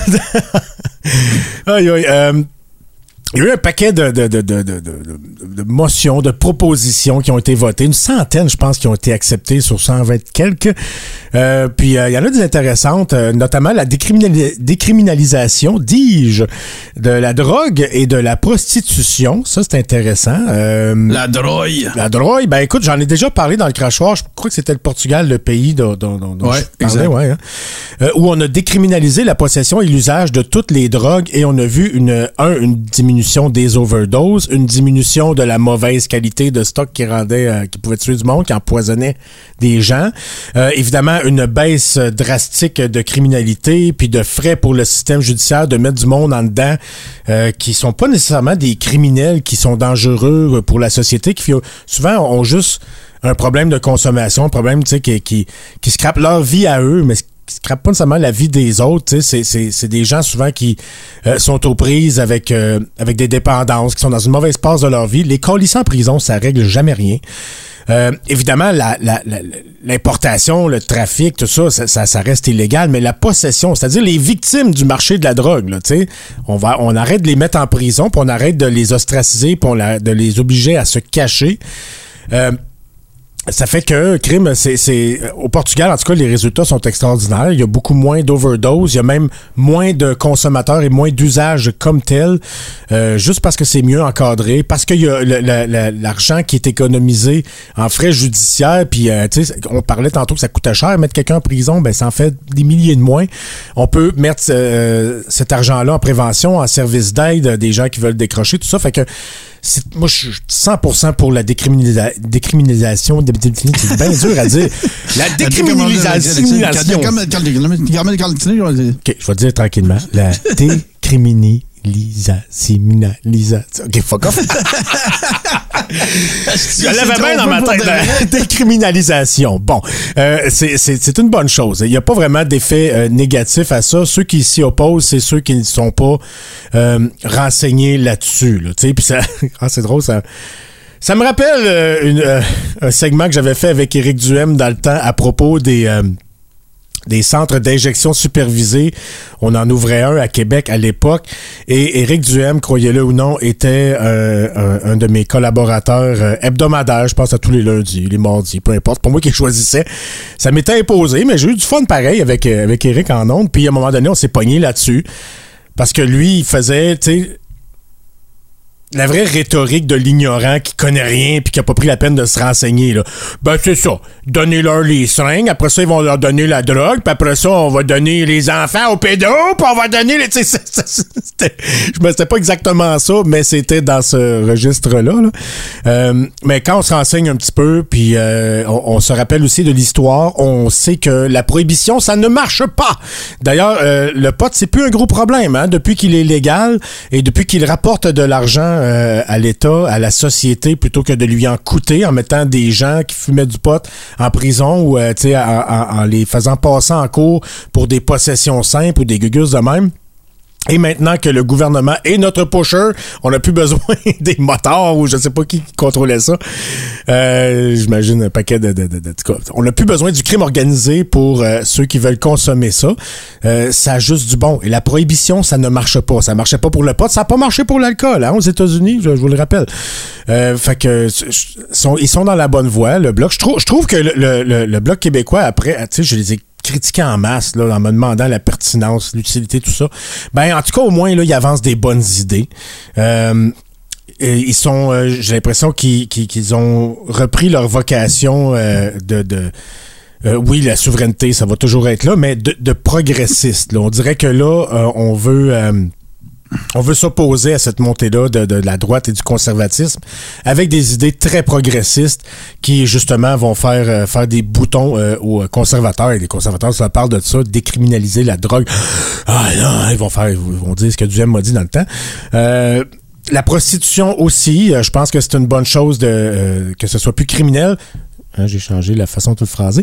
Il y a eu un paquet de motions, de propositions qui ont été votées. Une centaine, je pense, qui ont été acceptées sur 120 quelques. Puis, il y en a des intéressantes, notamment la décriminalisation, dis-je, de la drogue et de la prostitution. Ça, c'est intéressant. La drogue. La drogue, écoute, j'en ai déjà parlé dans le crachoir. Je crois que c'était le Portugal, le pays dont je parlais, où on a décriminalisé la possession et l'usage de toutes les drogues et on a vu une diminution des overdoses, une diminution de la mauvaise qualité de stock qui pouvait tuer du monde, qui empoisonnait des gens. Évidemment, une baisse drastique de criminalité, puis de frais pour le système judiciaire de mettre du monde en dedans qui sont pas nécessairement des criminels qui sont dangereux pour la société, qui souvent ont juste un problème de consommation, un problème qui scrapent leur vie à eux, mais qui ne scrapent pas nécessairement la vie des autres. C'est des gens souvent qui sont aux prises avec des dépendances, qui sont dans une mauvaise passe de leur vie. Les colisser en prison, ça règle jamais rien. Évidemment, l'importation, le trafic, tout ça, ça reste illégal, mais la possession, c'est-à-dire les victimes du marché de la drogue, là, on arrête de les mettre en prison, puis on arrête de les ostraciser, puis de les obliger à se cacher. Ça fait que crime, c'est au Portugal, en tout cas, les résultats sont extraordinaires. Il y a beaucoup moins d'overdose, il y a même moins de consommateurs et moins d'usage comme tel, juste parce que c'est mieux encadré, parce qu'il y a l'argent qui est économisé en frais judiciaires, puis on parlait tantôt que ça coûtait cher, mettre quelqu'un en prison, ça en fait des milliers de moins. On peut mettre cet argent-là en prévention, en service d'aide, des gens qui veulent décrocher, tout ça, fait que moi, je suis 100% pour la décriminalisation. C'est bien dur à dire. La décriminalisation. OK, je vais dire tranquillement. La décriminalisation. OK, fuck off. Je l'avais bien dans ma tête. La décriminalisation. Bon, c'est une bonne chose. Il n'y a pas vraiment d'effet négatif à ça. Ceux qui s'y opposent, c'est ceux qui ne sont pas renseignés là-dessus. Là, puis ça, c'est drôle, ça me rappelle un segment que j'avais fait avec Éric Duhem dans le temps à propos des centres d'injection supervisés. On en ouvrait un à Québec à l'époque. Et Éric Duhem, croyez-le ou non, était un de mes collaborateurs hebdomadaires. Je pense à tous les lundis, les mardis, peu importe. Pour moi qui choisissais. Ça m'était imposé, mais j'ai eu du fun pareil avec Éric en ondes. Puis à un moment donné, on s'est pogné là-dessus. Parce que lui, il faisait, la vraie rhétorique de l'ignorant qui connaît rien puis qui a pas pris la peine de se renseigner, là. C'est ça. Donnez-leur les seringues, après ça, ils vont leur donner la drogue, puis après ça, on va donner les enfants aux pédos, puis on va donner les... C'était pas exactement ça, mais c'était dans ce registre-là. Là. Mais quand on se renseigne un petit peu, puis on se rappelle aussi de l'histoire, on sait que la prohibition, ça ne marche pas. D'ailleurs, le pot, c'est plus un gros problème, hein, depuis qu'il est légal et depuis qu'il rapporte de l'argent à l'État, à la société, plutôt que de lui en coûter en mettant des gens qui fumaient du pot en prison ou en les faisant passer en cours pour des possessions simples ou des gugus de même. Et maintenant que le gouvernement est notre pusher, on n'a plus besoin des motards ou je sais pas qui contrôlait ça. J'imagine un paquet de on n'a plus besoin du crime organisé pour ceux qui veulent consommer ça. Ça a juste du bon. Et la prohibition, ça ne marche pas. Ça marchait pas pour le pot, ça n'a pas marché pour l'alcool, hein, aux États-Unis, je vous le rappelle. Fait que ils sont dans la bonne voie, le Bloc. Je trouve que le Bloc québécois, après, tu sais, je les ai critiqué en masse là, en me demandant la pertinence, l'utilité, tout ça. Ben en tout cas au moins là ils avancent des bonnes idées. Ils sont, j'ai l'impression qu'ils ont repris leur vocation oui, la souveraineté, ça va toujours être là, mais de progressiste. Là. On dirait que là on veut s'opposer à cette montée-là de la droite et du conservatisme avec des idées très progressistes qui, justement, vont faire des boutons aux conservateurs. Et les conservateurs, ça parle de ça, décriminaliser la drogue. Ah non, ils vont dire ce que Duhem m'a dit dans le temps. La prostitution aussi, je pense que c'est une bonne chose que ce soit plus criminel. Hein, j'ai changé la façon de le phraser.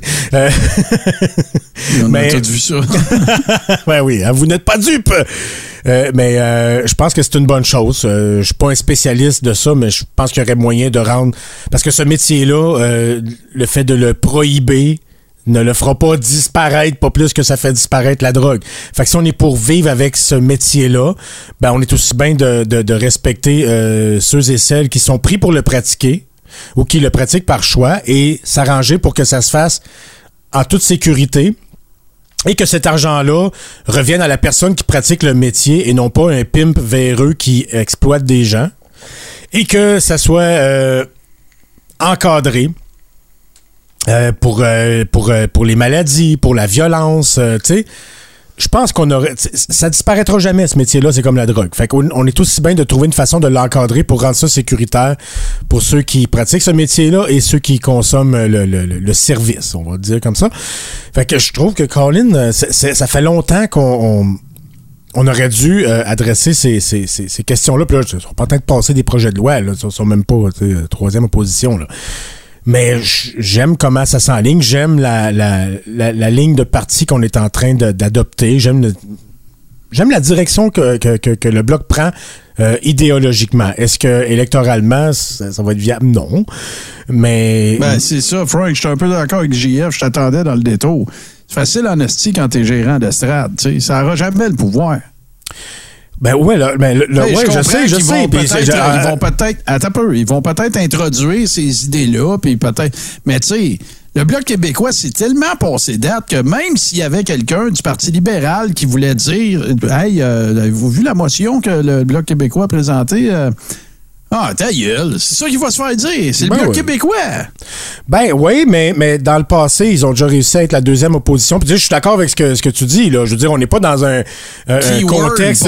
On a tous vu ça. Ben oui, hein, vous n'êtes pas dupes. Mais je pense que c'est une bonne chose. Je suis pas un spécialiste de ça, mais je pense qu'il y aurait moyen de rendre... Parce que ce métier-là, le fait de le prohiber ne le fera pas disparaître, pas plus que ça fait disparaître la drogue. Fait que si on est pour vivre avec ce métier-là, ben on est aussi bien de respecter ceux et celles qui sont pris pour le pratiquer ou qui le pratiquent par choix et s'arranger pour que ça se fasse en toute sécurité et que cet argent-là revienne à la personne qui pratique le métier et non pas un pimp véreux qui exploite des gens et que ça soit encadré pour les maladies, pour la violence, tu sais. Je pense ça disparaîtra jamais, ce métier-là, c'est comme la drogue. Fait qu'on est aussi bien de trouver une façon de l'encadrer pour rendre ça sécuritaire pour ceux qui pratiquent ce métier-là et ceux qui consomment le service, on va dire comme ça. Fait que je trouve que, Colin, ça fait longtemps qu'on aurait dû adresser ces questions-là. Puis là, ils sont pas en train de passer des projets de loi, là. Ils sont même pas troisième opposition, là. Mais j'aime comment ça s'enligne. J'aime la ligne de parti qu'on est en train d'adopter. J'aime la direction que le Bloc prend idéologiquement. Est-ce que électoralement, ça va être viable? Non. Mais... Ben, c'est ça, Frank. Je suis un peu d'accord avec JF. Je t'attendais dans le détour. C'est facile en esti quand t'es gérant d'estrade. T'sais. Ça n'aura jamais le pouvoir. Ben ouais, là, ouais, je sais. Ils vont peut-être introduire ces idées-là, puis peut-être. Mais tu sais, le Bloc québécois, c'est tellement passé date que même s'il y avait quelqu'un du Parti libéral qui voulait dire, hey, avez-vous vu la motion que le Bloc québécois a présentée? Ah, ta gueule, c'est ça qu'il va se faire dire. C'est le Bloc québécois. Ben oui, mais dans le passé, ils ont déjà réussi à être la deuxième opposition. Puis je suis d'accord avec ce que tu dis, là. Je veux dire, on n'est pas dans un contexte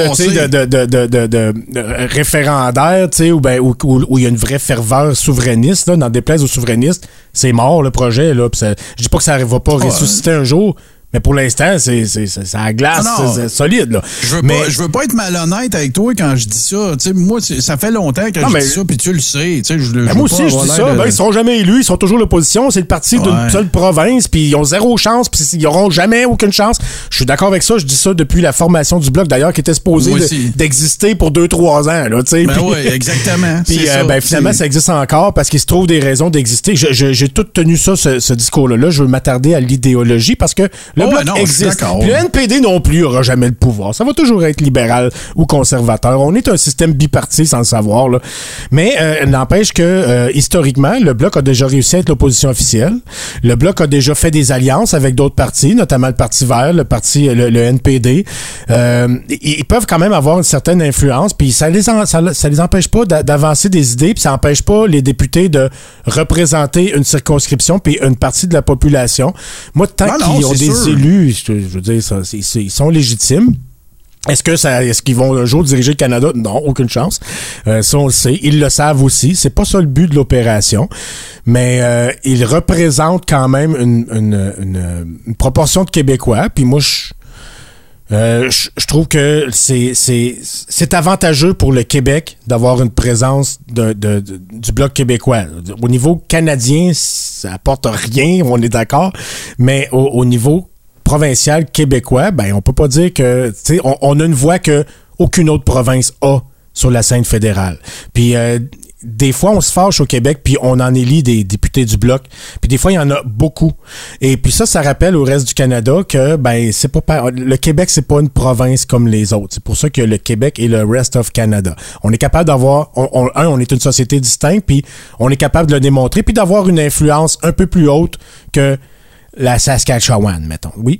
de référendaire, tu sais, où il y a une vraie ferveur souverainiste, là, dans déplaise aux souverainistes. C'est mort, le projet, là. Je dis pas que ça va pas ressusciter un jour. Mais pour l'instant, c'est à glace, c'est solide, là. Je veux pas être malhonnête avec toi quand je dis ça. T'sais, moi, ça fait longtemps que je dis ça, puis tu le sais. Moi aussi, je dis ça. Ben, ils seront jamais élus, ils sont toujours l'opposition. C'est le parti d'une seule province, puis ils ont zéro chance, puis ils n'auront jamais aucune chance. Je suis d'accord avec ça. Je dis ça depuis la formation du Bloc, d'ailleurs, qui était supposé d'exister pour 2-3 ans. Là, ben oui, exactement. Puis finalement, ça existe encore parce qu'il se trouve des raisons d'exister. J'ai tout tenu ça, ce discours-là. Là, je veux m'attarder à l'idéologie parce que le Bloc existe. Puis le NPD non plus n'aura jamais le pouvoir. Ça va toujours être libéral ou conservateur. On est un système biparti sans le savoir. Là. Mais n'empêche que historiquement, le Bloc a déjà réussi à être l'opposition officielle. Le Bloc a déjà fait des alliances avec d'autres partis, notamment le Parti vert, le NPD. Ils peuvent quand même avoir une certaine influence. Puis ça les empêche pas d'avancer des idées. Puis ça empêche pas les députés de représenter une circonscription puis une partie de la population. Moi, tant qu'ils ont des élus, je veux dire, ils sont légitimes. Est-ce qu'ils vont un jour diriger le Canada? Non, aucune chance. Ça, on le sait. Ils le savent aussi. C'est pas ça le but de l'opération. Mais ils représentent quand même une proportion de Québécois. Puis moi, je trouve que c'est avantageux pour le Québec d'avoir une présence du Bloc québécois. Au niveau canadien, ça apporte rien, on est d'accord. Mais au niveau provincial québécois, ben on peut pas dire que, tu sais, on a une voix que aucune autre province a sur la scène fédérale. Puis des fois, on se fâche au Québec, puis on en élit des députés du Bloc. Puis des fois, il y en a beaucoup. Et puis ça rappelle au reste du Canada que c'est pas le Québec, c'est pas une province comme les autres. C'est pour ça que le Québec est le rest of Canada. On est capable d'avoir... on est une société distincte, puis on est capable de le démontrer, puis d'avoir une influence un peu plus haute que la Saskatchewan, mettons. Oui?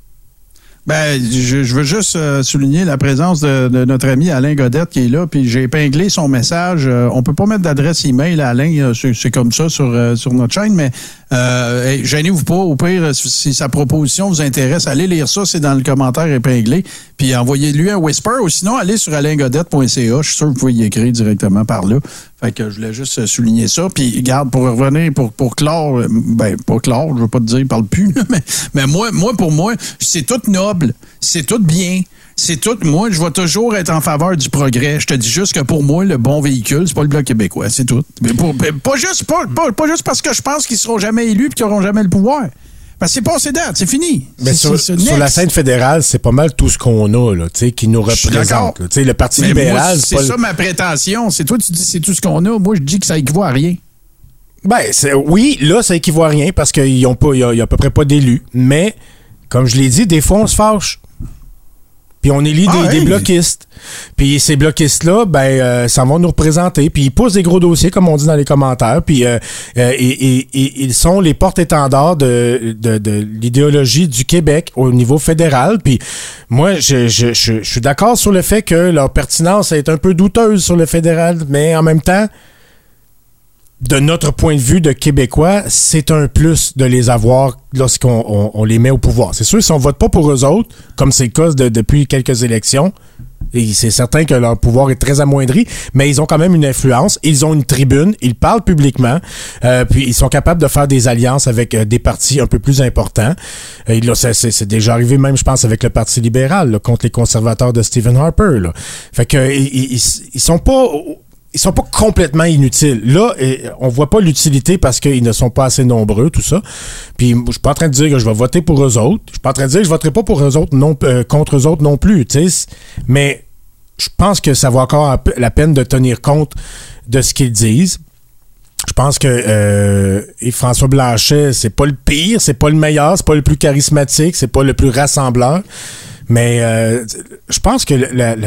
Je veux juste souligner la présence de notre ami Alain Godette qui est là, puis j'ai épinglé son message. On peut pas mettre d'adresse email à Alain, c'est comme ça sur notre chaîne, mais gênez-vous pas. Au pire, si sa proposition vous intéresse, allez lire ça, c'est dans le commentaire épinglé, puis envoyez-lui un whisper, ou sinon, allez sur alaingodette.ca. Je suis sûr que vous pouvez y écrire directement par là. Fait que je voulais juste souligner ça. Puis, regarde, pour revenir, pour clore, pas clore, je veux pas te dire, parle plus, mais moi, pour moi, c'est tout noble, c'est tout bien. C'est tout. Moi, je vais toujours être en faveur du progrès. Je te dis juste que pour moi, le bon véhicule, c'est pas le Bloc québécois, c'est tout. Mais pas juste parce que je pense qu'ils seront jamais élus et qu'ils n'auront jamais le pouvoir. Parce que c'est passé date, c'est fini. Mais sur la scène fédérale, c'est pas mal tout ce qu'on a, là, qui nous représente. Là, le Parti libéral, moi, c'est ça ma prétention. C'est toi, tu dis c'est tout ce qu'on a. Moi, je dis que ça équivaut à rien. Oui, là, ça équivaut à rien parce qu'il y a à peu près pas d'élus. Mais, comme je l'ai dit, des fois, on se fâche. Puis on élit des bloquistes. Puis ces bloquistes-là, ça va nous représenter. Puis ils poussent des gros dossiers, comme on dit dans les commentaires. Puis ils sont les porte-étendards de l'idéologie du Québec au niveau fédéral. Puis moi, je suis d'accord sur le fait que leur pertinence est un peu douteuse sur le fédéral. Mais en même temps, de notre point de vue de Québécois, c'est un plus de les avoir lorsqu'on les met au pouvoir. C'est sûr, si on vote pas pour eux autres, comme c'est le cas depuis quelques élections, et c'est certain que leur pouvoir est très amoindri, mais ils ont quand même une influence, ils ont une tribune, ils parlent publiquement, puis ils sont capables de faire des alliances avec des partis un peu plus importants. Là, c'est déjà arrivé même, je pense, avec le Parti libéral, là, contre les conservateurs de Stephen Harper. Là. Fait que ils sont pas... Ils sont pas complètement inutiles. Là, on voit pas l'utilité parce qu'ils ne sont pas assez nombreux, tout ça. Puis, je suis pas en train de dire que je vais voter pour eux autres. Je suis pas en train de dire que je voterai pas pour eux autres contre eux autres non plus, tu sais. Mais je pense que ça vaut encore la peine de tenir compte de ce qu'ils disent. Je pense que François Blanchet, c'est pas le pire, c'est pas le meilleur, c'est pas le plus charismatique, c'est pas le plus rassembleur. Mais je pense que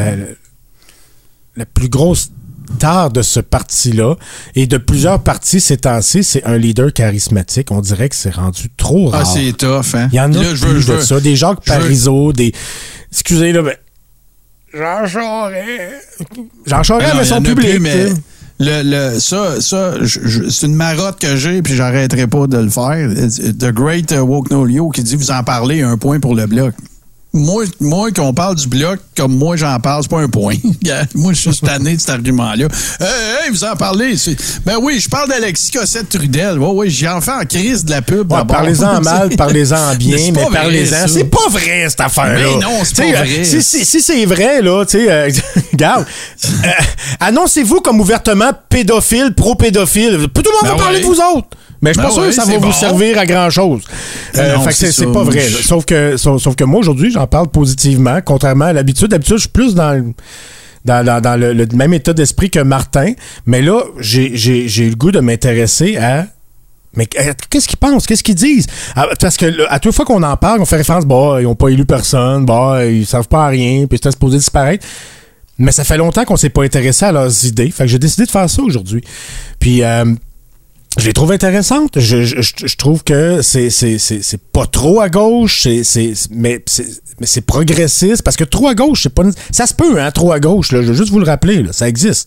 la plus grosse tard de ce parti-là et de plusieurs partis ces temps-ci, c'est un leader charismatique. On dirait que c'est rendu trop rare. Ah, c'est tough, hein? Il y en a plus de ça. Des Jacques Parizeau, excusez, là, mais... Jean Charest, mais son public. Plus, mais... c'est une marotte que j'ai, puis j'arrêterai pas de le faire. The Great Woke Nolio qui dit, vous en parlez, un point pour le Bloc. Moi, qu'on parle du Bloc comme moi j'en parle, c'est pas un point. Moi, je suis tanné de cet argument-là. Hey, vous en parlez. Ben oui, je parle d'Alexis Cossette-Trudel. Oui, j'en fais en crise de la pub. Ouais, parlez-en mal, parlez-en bien, mais parlez-en. C'est pas vrai, cette affaire-là. Mais non, c'est pas vrai. Si c'est vrai, là, tu sais, regarde, annoncez-vous comme ouvertement pédophile, pro-pédophile. Tout le monde va parler de vous autres. Mais je suis pas sûr que ça va vous servir à grand-chose. Fait que c'est pas vrai. Sauf que moi, aujourd'hui, j'en parle positivement, contrairement à l'habitude. D'habitude, je suis plus dans le même état d'esprit que Martin. Mais là, j'ai eu le goût de m'intéresser à... Mais qu'est-ce qu'ils pensent? Qu'est-ce qu'ils disent? Parce que à toute fois qu'on en parle, on fait référence, ils n'ont pas élu personne, ils servent pas à rien, puis c'était supposé disparaître. Mais ça fait longtemps qu'on s'est pas intéressé à leurs idées. Fait que j'ai décidé de faire ça aujourd'hui. Puis... je les trouve intéressantes. Je trouve que c'est pas trop à gauche, mais c'est progressiste parce que trop à gauche, c'est pas ça se peut, hein, trop à gauche là, je veux juste vous le rappeler là, ça existe.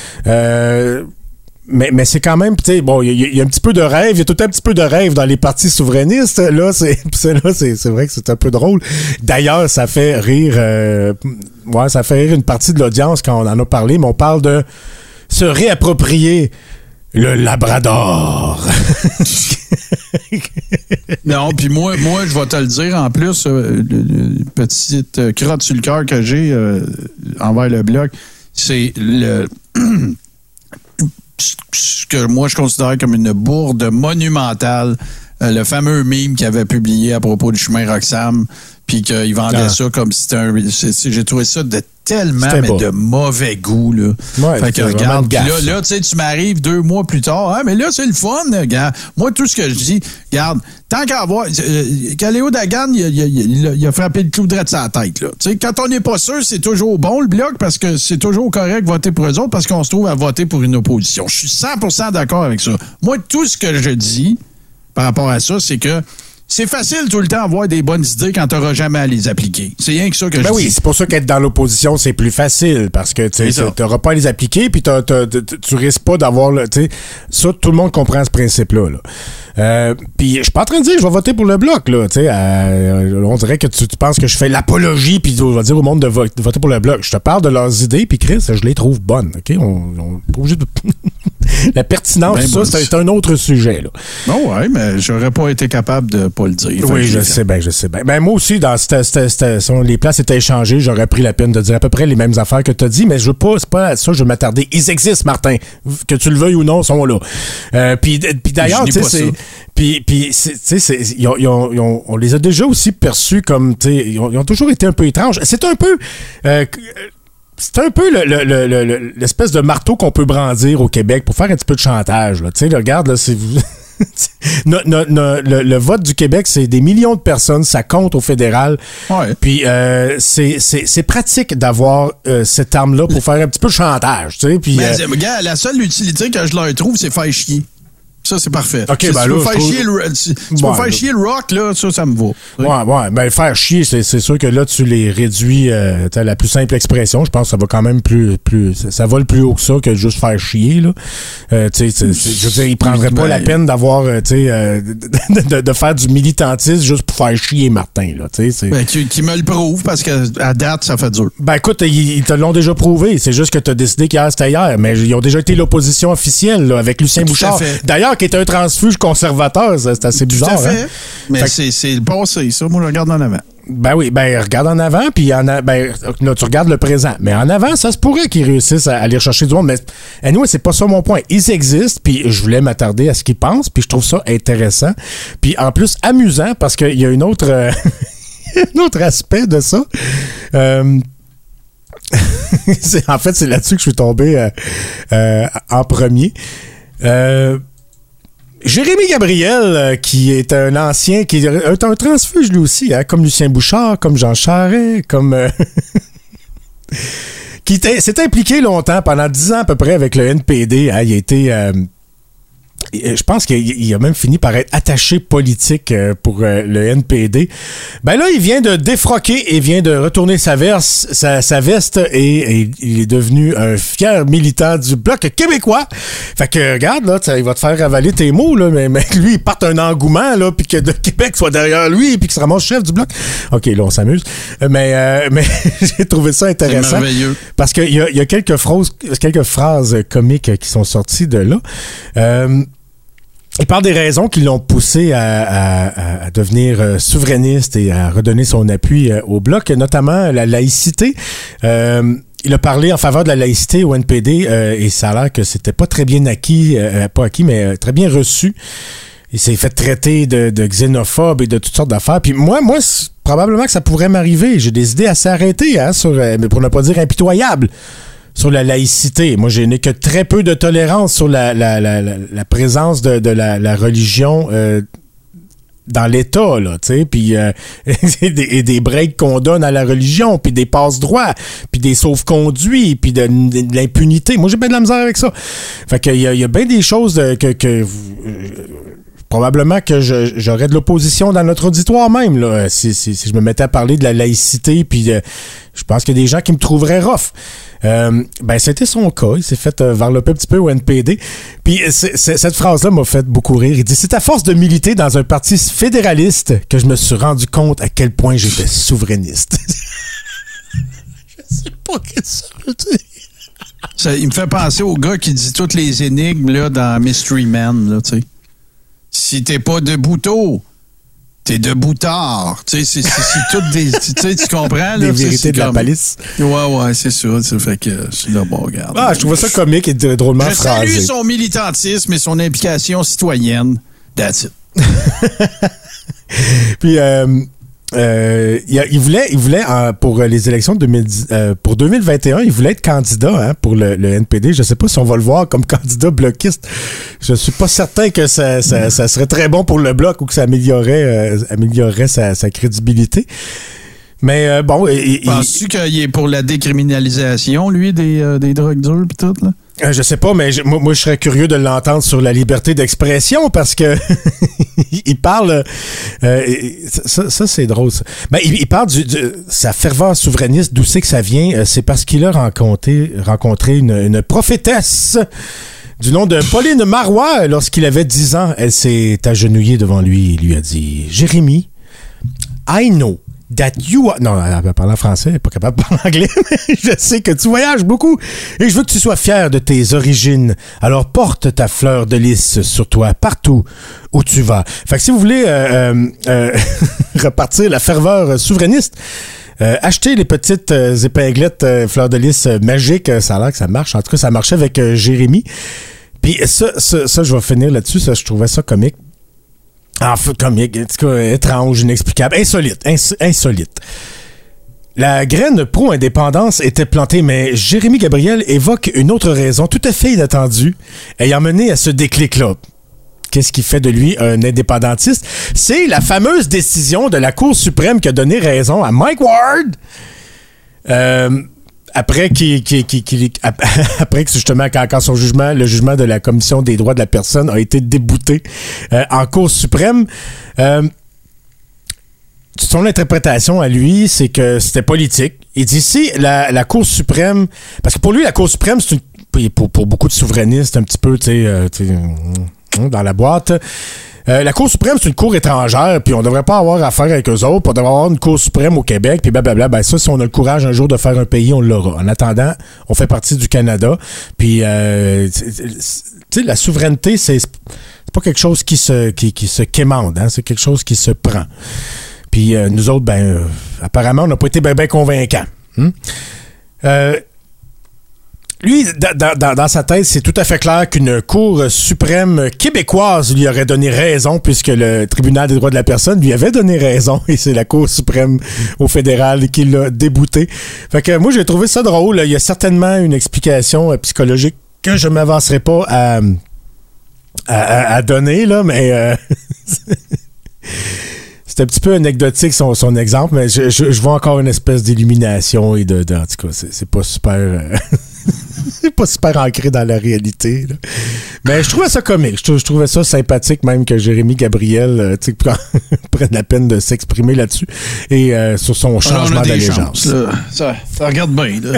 Mais c'est quand même, tu sais, bon, il y a un petit peu de rêve, il y a tout un petit peu de rêve dans les partis souverainistes. Là, c'est vrai que c'est un peu drôle. D'ailleurs, ça fait rire une partie de l'audience quand on en a parlé, mais on parle de se réapproprier le Labrador. Non, puis moi, je vais te le dire en plus, petite crotte sur le cœur que j'ai envers le Bloc, c'est ce que moi je considère comme une bourde monumentale, le fameux meme qu'il avait publié à propos du chemin Roxham. puis qu'ils vendaient ça comme si c'était un... J'ai trouvé ça de tellement de mauvais goût, là. Ouais, fait que regarde, là tu sais, tu m'arrives 2 mois plus tard, mais là, c'est le fun, gars. Moi, tout ce que je dis, regarde, tant qu'à avoir... Léo Dagan, il a frappé le clou droit de sa tête, là. Tu sais, quand on n'est pas sûr, c'est toujours bon, le Bloc, parce que c'est toujours correct de voter pour eux autres, parce qu'on se trouve à voter pour une opposition. Je suis 100% d'accord avec ça. Moi, tout ce que je dis par rapport à ça, c'est que c'est facile tout le temps d'avoir des bonnes idées quand tu n'auras jamais à les appliquer. C'est rien que ça que je dis. Oui, c'est pour ça qu'être dans l'opposition, c'est plus facile parce que tu n'auras pas à les appliquer puis tu risques pas d'avoir... Ça, tout le monde comprend ce principe-là. Puis je suis pas en train de dire que je vais voter pour le Bloc. Là, on dirait que tu penses que je fais l'apologie puis on va dire au monde de voter pour le Bloc. Je te parle de leurs idées puis Chris, je les trouve bonnes. OK? On n'est pas obligé de... La pertinence, c'est un autre sujet. Là. Non, ouais, mais j'aurais pas été capable de pas le dire. Oui, je sais bien. Ben, moi aussi, dans les places étaient échangées, j'aurais pris la peine de dire à peu près les mêmes affaires que tu as dit, mais je veux pas, c'est pas à ça que je veux m'attarder. Ils existent, Martin. Que tu le veuilles ou non, ils sont là. Puis d'ailleurs, tu sais, on les a déjà aussi perçus comme, tu sais, ils ont toujours été un peu étranges. C'est un peu... c'est un peu l'espèce de marteau qu'on peut brandir au Québec pour faire un petit peu de chantage. Tu sais, regarde, là, c'est... le vote du Québec, c'est des millions de personnes, ça compte au fédéral. Ouais. Puis c'est pratique d'avoir cette arme-là pour faire un petit peu de chantage. Tu sais, puis, regarde, la seule utilité que je leur trouve, c'est faire chier. Ça, c'est parfait. OK, tu peux faire chier le Rock, là, ça me va. Ouais, ben faire chier, c'est sûr que là, tu les réduis à la plus simple expression. Je pense que ça va quand même plus ça vole plus haut que ça que juste faire chier, là. Je veux dire, ils prendraient pas la peine d'avoir, de faire du militantisme juste pour faire chier Martin, là, tu sais. Qui me le prouve, parce qu'à date, ça fait dur. Ben écoute, ils te l'ont déjà prouvé. C'est juste que tu as décidé qu'hier, c'était hier. Mais ils ont déjà été l'opposition officielle, là, avec Lucien Bouchard. D'ailleurs, qui est un transfuge conservateur, c'est assez bizarre. Tout à fait. Hein? Mais c'est le passé, ça. Moi, je regarde en avant. Ben oui, regarde en avant, puis là, tu regardes le présent. Mais en avant, ça se pourrait qu'ils réussissent à aller chercher du monde. Mais anyway, c'est pas ça mon point. Ils existent, puis je voulais m'attarder à ce qu'ils pensent, puis je trouve ça intéressant. Puis en plus, amusant, parce qu'il y a un autre aspect de ça. En fait, c'est là-dessus que je suis tombé en premier. Jérémy Gabriel, qui est un ancien, qui est un transfuge lui aussi, hein, comme Lucien Bouchard, comme Jean Charest, comme... qui s'est impliqué longtemps, pendant 10 ans à peu près, avec le NPD. Hein, il a été... je pense qu'il a même fini par être attaché politique pour le NPD. Ben là, il vient de défroquer et vient de retourner sa veste et il est devenu un fier militant du Bloc québécois. Fait que, regarde, là, il va te faire avaler tes mots, là, mais lui, il parte un engouement, là, puis que de Québec soit derrière lui, puis qu'il se ramasse chef du Bloc. OK, là, on s'amuse. Mais j'ai trouvé ça intéressant. C'est merveilleux. Parce qu'il y a quelques phrases comiques qui sont sorties de là. Il parle des raisons qui l'ont poussé à devenir souverainiste et à redonner son appui au Bloc, notamment la laïcité. Il a parlé en faveur de la laïcité au NPD et ça a l'air que c'était pas très bien mais très bien reçu. Il s'est fait traiter de xénophobe et de toutes sortes d'affaires. Puis moi, probablement que ça pourrait m'arriver. J'ai des idées assez arrêtées, hein, mais pour ne pas dire impitoyables. Sur la laïcité. Moi, je n'ai que très peu de tolérance sur la présence de la religion dans l'État, là, tu sais, puis des breaks qu'on donne à la religion, puis des passe-droits, puis des sauf-conduits, puis de l'impunité. Moi, j'ai bien de la misère avec ça. Fait qu'il y a bien des choses probablement que j'aurais de l'opposition dans notre auditoire même, là, si je me mettais à parler de la laïcité, puis je pense qu'il y a des gens qui me trouveraient rough. C'était son cas. Il s'est fait varloper un petit peu au NPD. Puis cette phrase-là m'a fait beaucoup rire. Il dit « C'est à force de militer dans un parti fédéraliste que je me suis rendu compte à quel point j'étais souverainiste. » Je sais pas ce que ça veut dire. Il me fait penser au gars qui dit toutes les énigmes là, dans Mystery Man, là, tu sais. Si t'es pas debout tôt, t'es debout tard. Tu sais, c'est toutes des... Tu comprends? Là, des vérités de la palisse. Ouais, c'est ça. Ça fait que je suis là, bon, regarde. Je trouvais ça comique et drôlement phrasé. Je salue son militantisme et son implication citoyenne. That's it. Puis... il voulait pour les élections de pour 2021, il voulait être candidat pour le NPD. Je sais pas si on va le voir comme candidat bloquiste. Je suis pas certain que ça serait très bon pour le bloc ou que ça améliorerait sa crédibilité. Mais bon... Penses-tu qu'il est pour la décriminalisation, lui, des drogues dures pis tout, là? Je sais pas, mais moi, je serais curieux de l'entendre sur la liberté d'expression parce que il parle... ça, c'est drôle, ça. Ben, il parle de sa ferveur souverainiste, d'où c'est que ça vient. C'est parce qu'il a rencontré une prophétesse du nom de Pauline Marois. Lorsqu'il avait 10 ans, elle s'est agenouillée devant lui et lui a dit « Jérémy, I know that you are... » Non, elle parle en français, elle n'est pas capable de parler anglais, mais je sais que tu voyages beaucoup et je veux que tu sois fier de tes origines. Alors porte ta fleur de lys sur toi partout où tu vas. Fait que si vous voulez repartir la ferveur souverainiste, achetez les petites épinglettes fleur de lys magiques, ça a l'air que ça marche. En tout cas, ça marchait avec Jérémy. Puis ça, je vais finir là-dessus, ça, je trouvais ça comique. Enfin, comique, en tout cas, étrange, inexplicable, insolite. La graine pro-indépendance était plantée, mais Jérémy Gabriel évoque une autre raison tout à fait inattendue, ayant mené à ce déclic-là. Qu'est-ce qui fait de lui un indépendantiste? C'est la fameuse décision de la Cour suprême qui a donné raison à Mike Ward. Après que justement, quand son jugement, le jugement de la Commission des droits de la personne a été débouté en Cour suprême, son interprétation à lui, c'est que c'était politique. Il dit si la Cour suprême, parce que pour lui, la Cour suprême, c'est pour beaucoup de souverainistes, un petit peu, tu sais, dans la boîte. La Cour suprême, c'est une cour étrangère, puis on devrait pas avoir affaire avec eux autres, puis on devrait avoir une Cour suprême au Québec, puis blablabla. Ben ça, si on a le courage un jour de faire un pays, on l'aura. En attendant, on fait partie du Canada, puis tu sais, la souveraineté, c'est pas quelque chose qui se quémande, hein, c'est quelque chose qui se prend. Puis nous autres, apparemment, on n'a pas été bien convaincants. Lui, dans sa tête, c'est tout à fait clair qu'une Cour suprême québécoise lui aurait donné raison, puisque le Tribunal des droits de la personne lui avait donné raison, et c'est la Cour suprême au fédéral qui l'a débouté. Fait que moi, j'ai trouvé ça drôle. Il y a certainement une explication psychologique que je m'avancerai pas à donner, là, mais... C'est un petit peu anecdotique son exemple, mais je vois encore une espèce d'illumination et en tout cas, c'est pas super... c'est pas super ancré dans la réalité, là. Mais je trouvais ça comique. Je trouvais ça sympathique, même que Jérémy Gabriel prenne la peine de s'exprimer là-dessus et sur son changement d'allégeance. Ça regarde bien, là.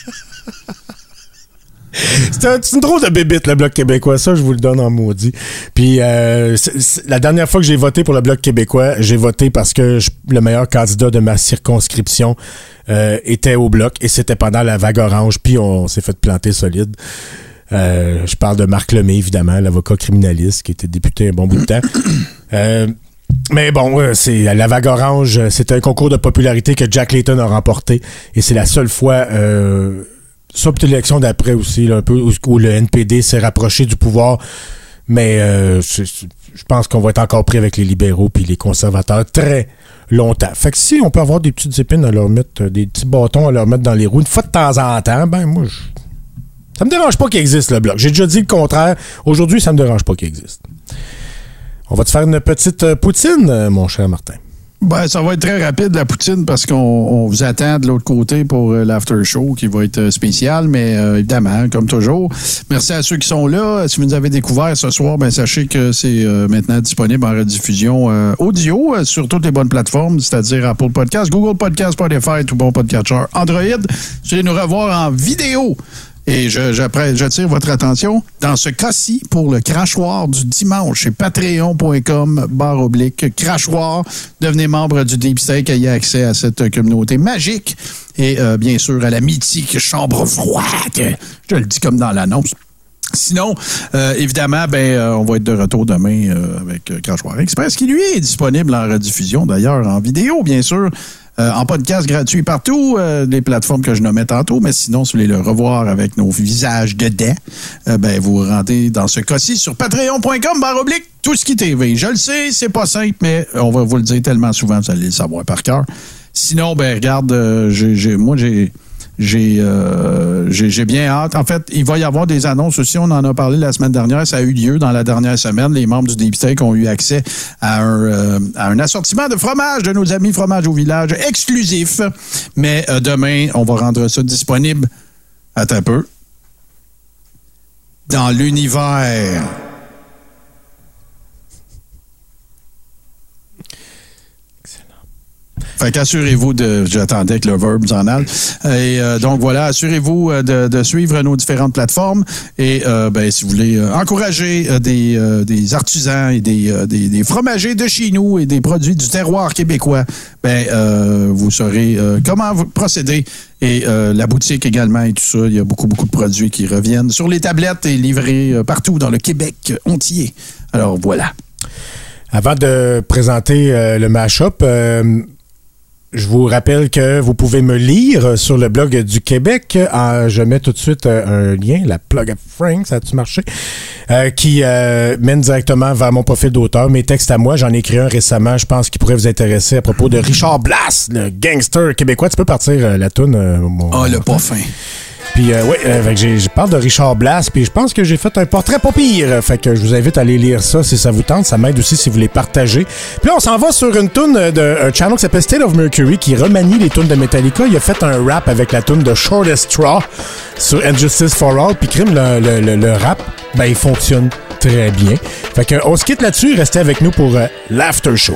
C'est une drôle de bébite, le Bloc québécois. Ça, je vous le donne en maudit. Puis, la dernière fois que j'ai voté pour le Bloc québécois, j'ai voté parce que le meilleur candidat de ma circonscription était au Bloc, et c'était pendant la vague orange, puis on s'est fait planter solide. Je parle de Marc Lemay, évidemment, l'avocat criminaliste qui était député un bon bout de temps. Mais bon, c'est la vague orange, c'était un concours de popularité que Jack Layton a remporté, et c'est la seule fois... ça, peut-être l'élection d'après aussi, là, un peu, où le NPD s'est rapproché du pouvoir. Mais je pense qu'on va être encore pris avec les libéraux puis les conservateurs très longtemps. Fait que si on peut avoir des petites épines à leur mettre, des petits bâtons à leur mettre dans les roues une fois de temps en temps, ben moi, ça me dérange pas qu'il existe, le Bloc. J'ai déjà dit le contraire. Aujourd'hui, ça me dérange pas qu'il existe. On va te faire une petite poutine, mon cher Martin. Ben, ça va être très rapide, la poutine, parce qu'on vous attend de l'autre côté pour l'after show qui va être spécial, mais évidemment, comme toujours. Merci à ceux qui sont là. Si vous nous avez découvert ce soir, ben sachez que c'est maintenant disponible en rediffusion audio sur toutes les bonnes plateformes, c'est-à-dire Apple Podcast, Google Podcast, Spotify, tout bon podcatcher, Android. Vous allez nous revoir en vidéo. Et j'attire votre attention dans ce cas-ci pour le crachoir du dimanche chez patreon.com/crachoir. Devenez membre du Deep Steak, ayez accès à cette communauté magique et bien sûr à la mythique chambre froide. Je le dis comme dans l'annonce. Sinon, évidemment, on va être de retour demain avec Crachoir Express, qui lui est disponible en rediffusion, d'ailleurs, en vidéo, bien sûr. En podcast gratuit partout, les plateformes que je nommais tantôt, mais sinon, si vous voulez le revoir avec nos visages dedans, vous vous rendez dans ce cas-ci sur patreon.com/tout Tout ce qui est TV. Je le sais, c'est pas simple, mais on va vous le dire tellement souvent, vous allez le savoir par cœur. Sinon, ben regarde, j'ai bien hâte. En fait, il va y avoir des annonces aussi. On en a parlé la semaine dernière. Ça a eu lieu dans la dernière semaine. Les membres du Deep Steak ont eu accès à un assortiment de fromages de nos amis Fromages au Village exclusif. Mais demain, on va rendre ça disponible. Attends un peu. Dans l'univers. Fait qu'assurez-vous j'attendais que le verbe s'en aille. Et donc voilà, assurez-vous de suivre nos différentes plateformes. Et si vous voulez encourager des artisans et des fromagers de chez nous et des produits du terroir québécois, vous saurez comment vous procéder. Et la boutique également et tout ça, il y a beaucoup de produits qui reviennent sur les tablettes et livrés partout dans le Québec entier. Alors voilà. Avant de présenter le mash-up, je vous rappelle que vous pouvez me lire sur le blog du Québec. Je mets tout de suite un lien, la plug à Frank, ça a-tu marché? Qui mène directement vers mon profil d'auteur. Mes textes à moi, j'en ai écrit un récemment, je pense qu'il pourrait vous intéresser à propos de Richard Blas, le gangster québécois. Tu peux partir la toune? Le pas fin. Puis, je parle de Richard Blas, puis je pense que j'ai fait un portrait pas pire. Fait que je vous invite à aller lire ça si ça vous tente. Ça m'aide aussi si vous les partagez. Puis là, on s'en va sur une toune d'un channel qui s'appelle State of Mercury, qui remanie les tounes de Metallica. Il a fait un rap avec la toune de Shortest Straw sur Injustice for All. Puis crime, le rap, il fonctionne très bien. Fait que on se quitte là-dessus. Restez avec nous pour l'After Show.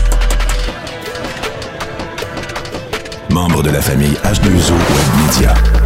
Membre de la famille H2O Web Media.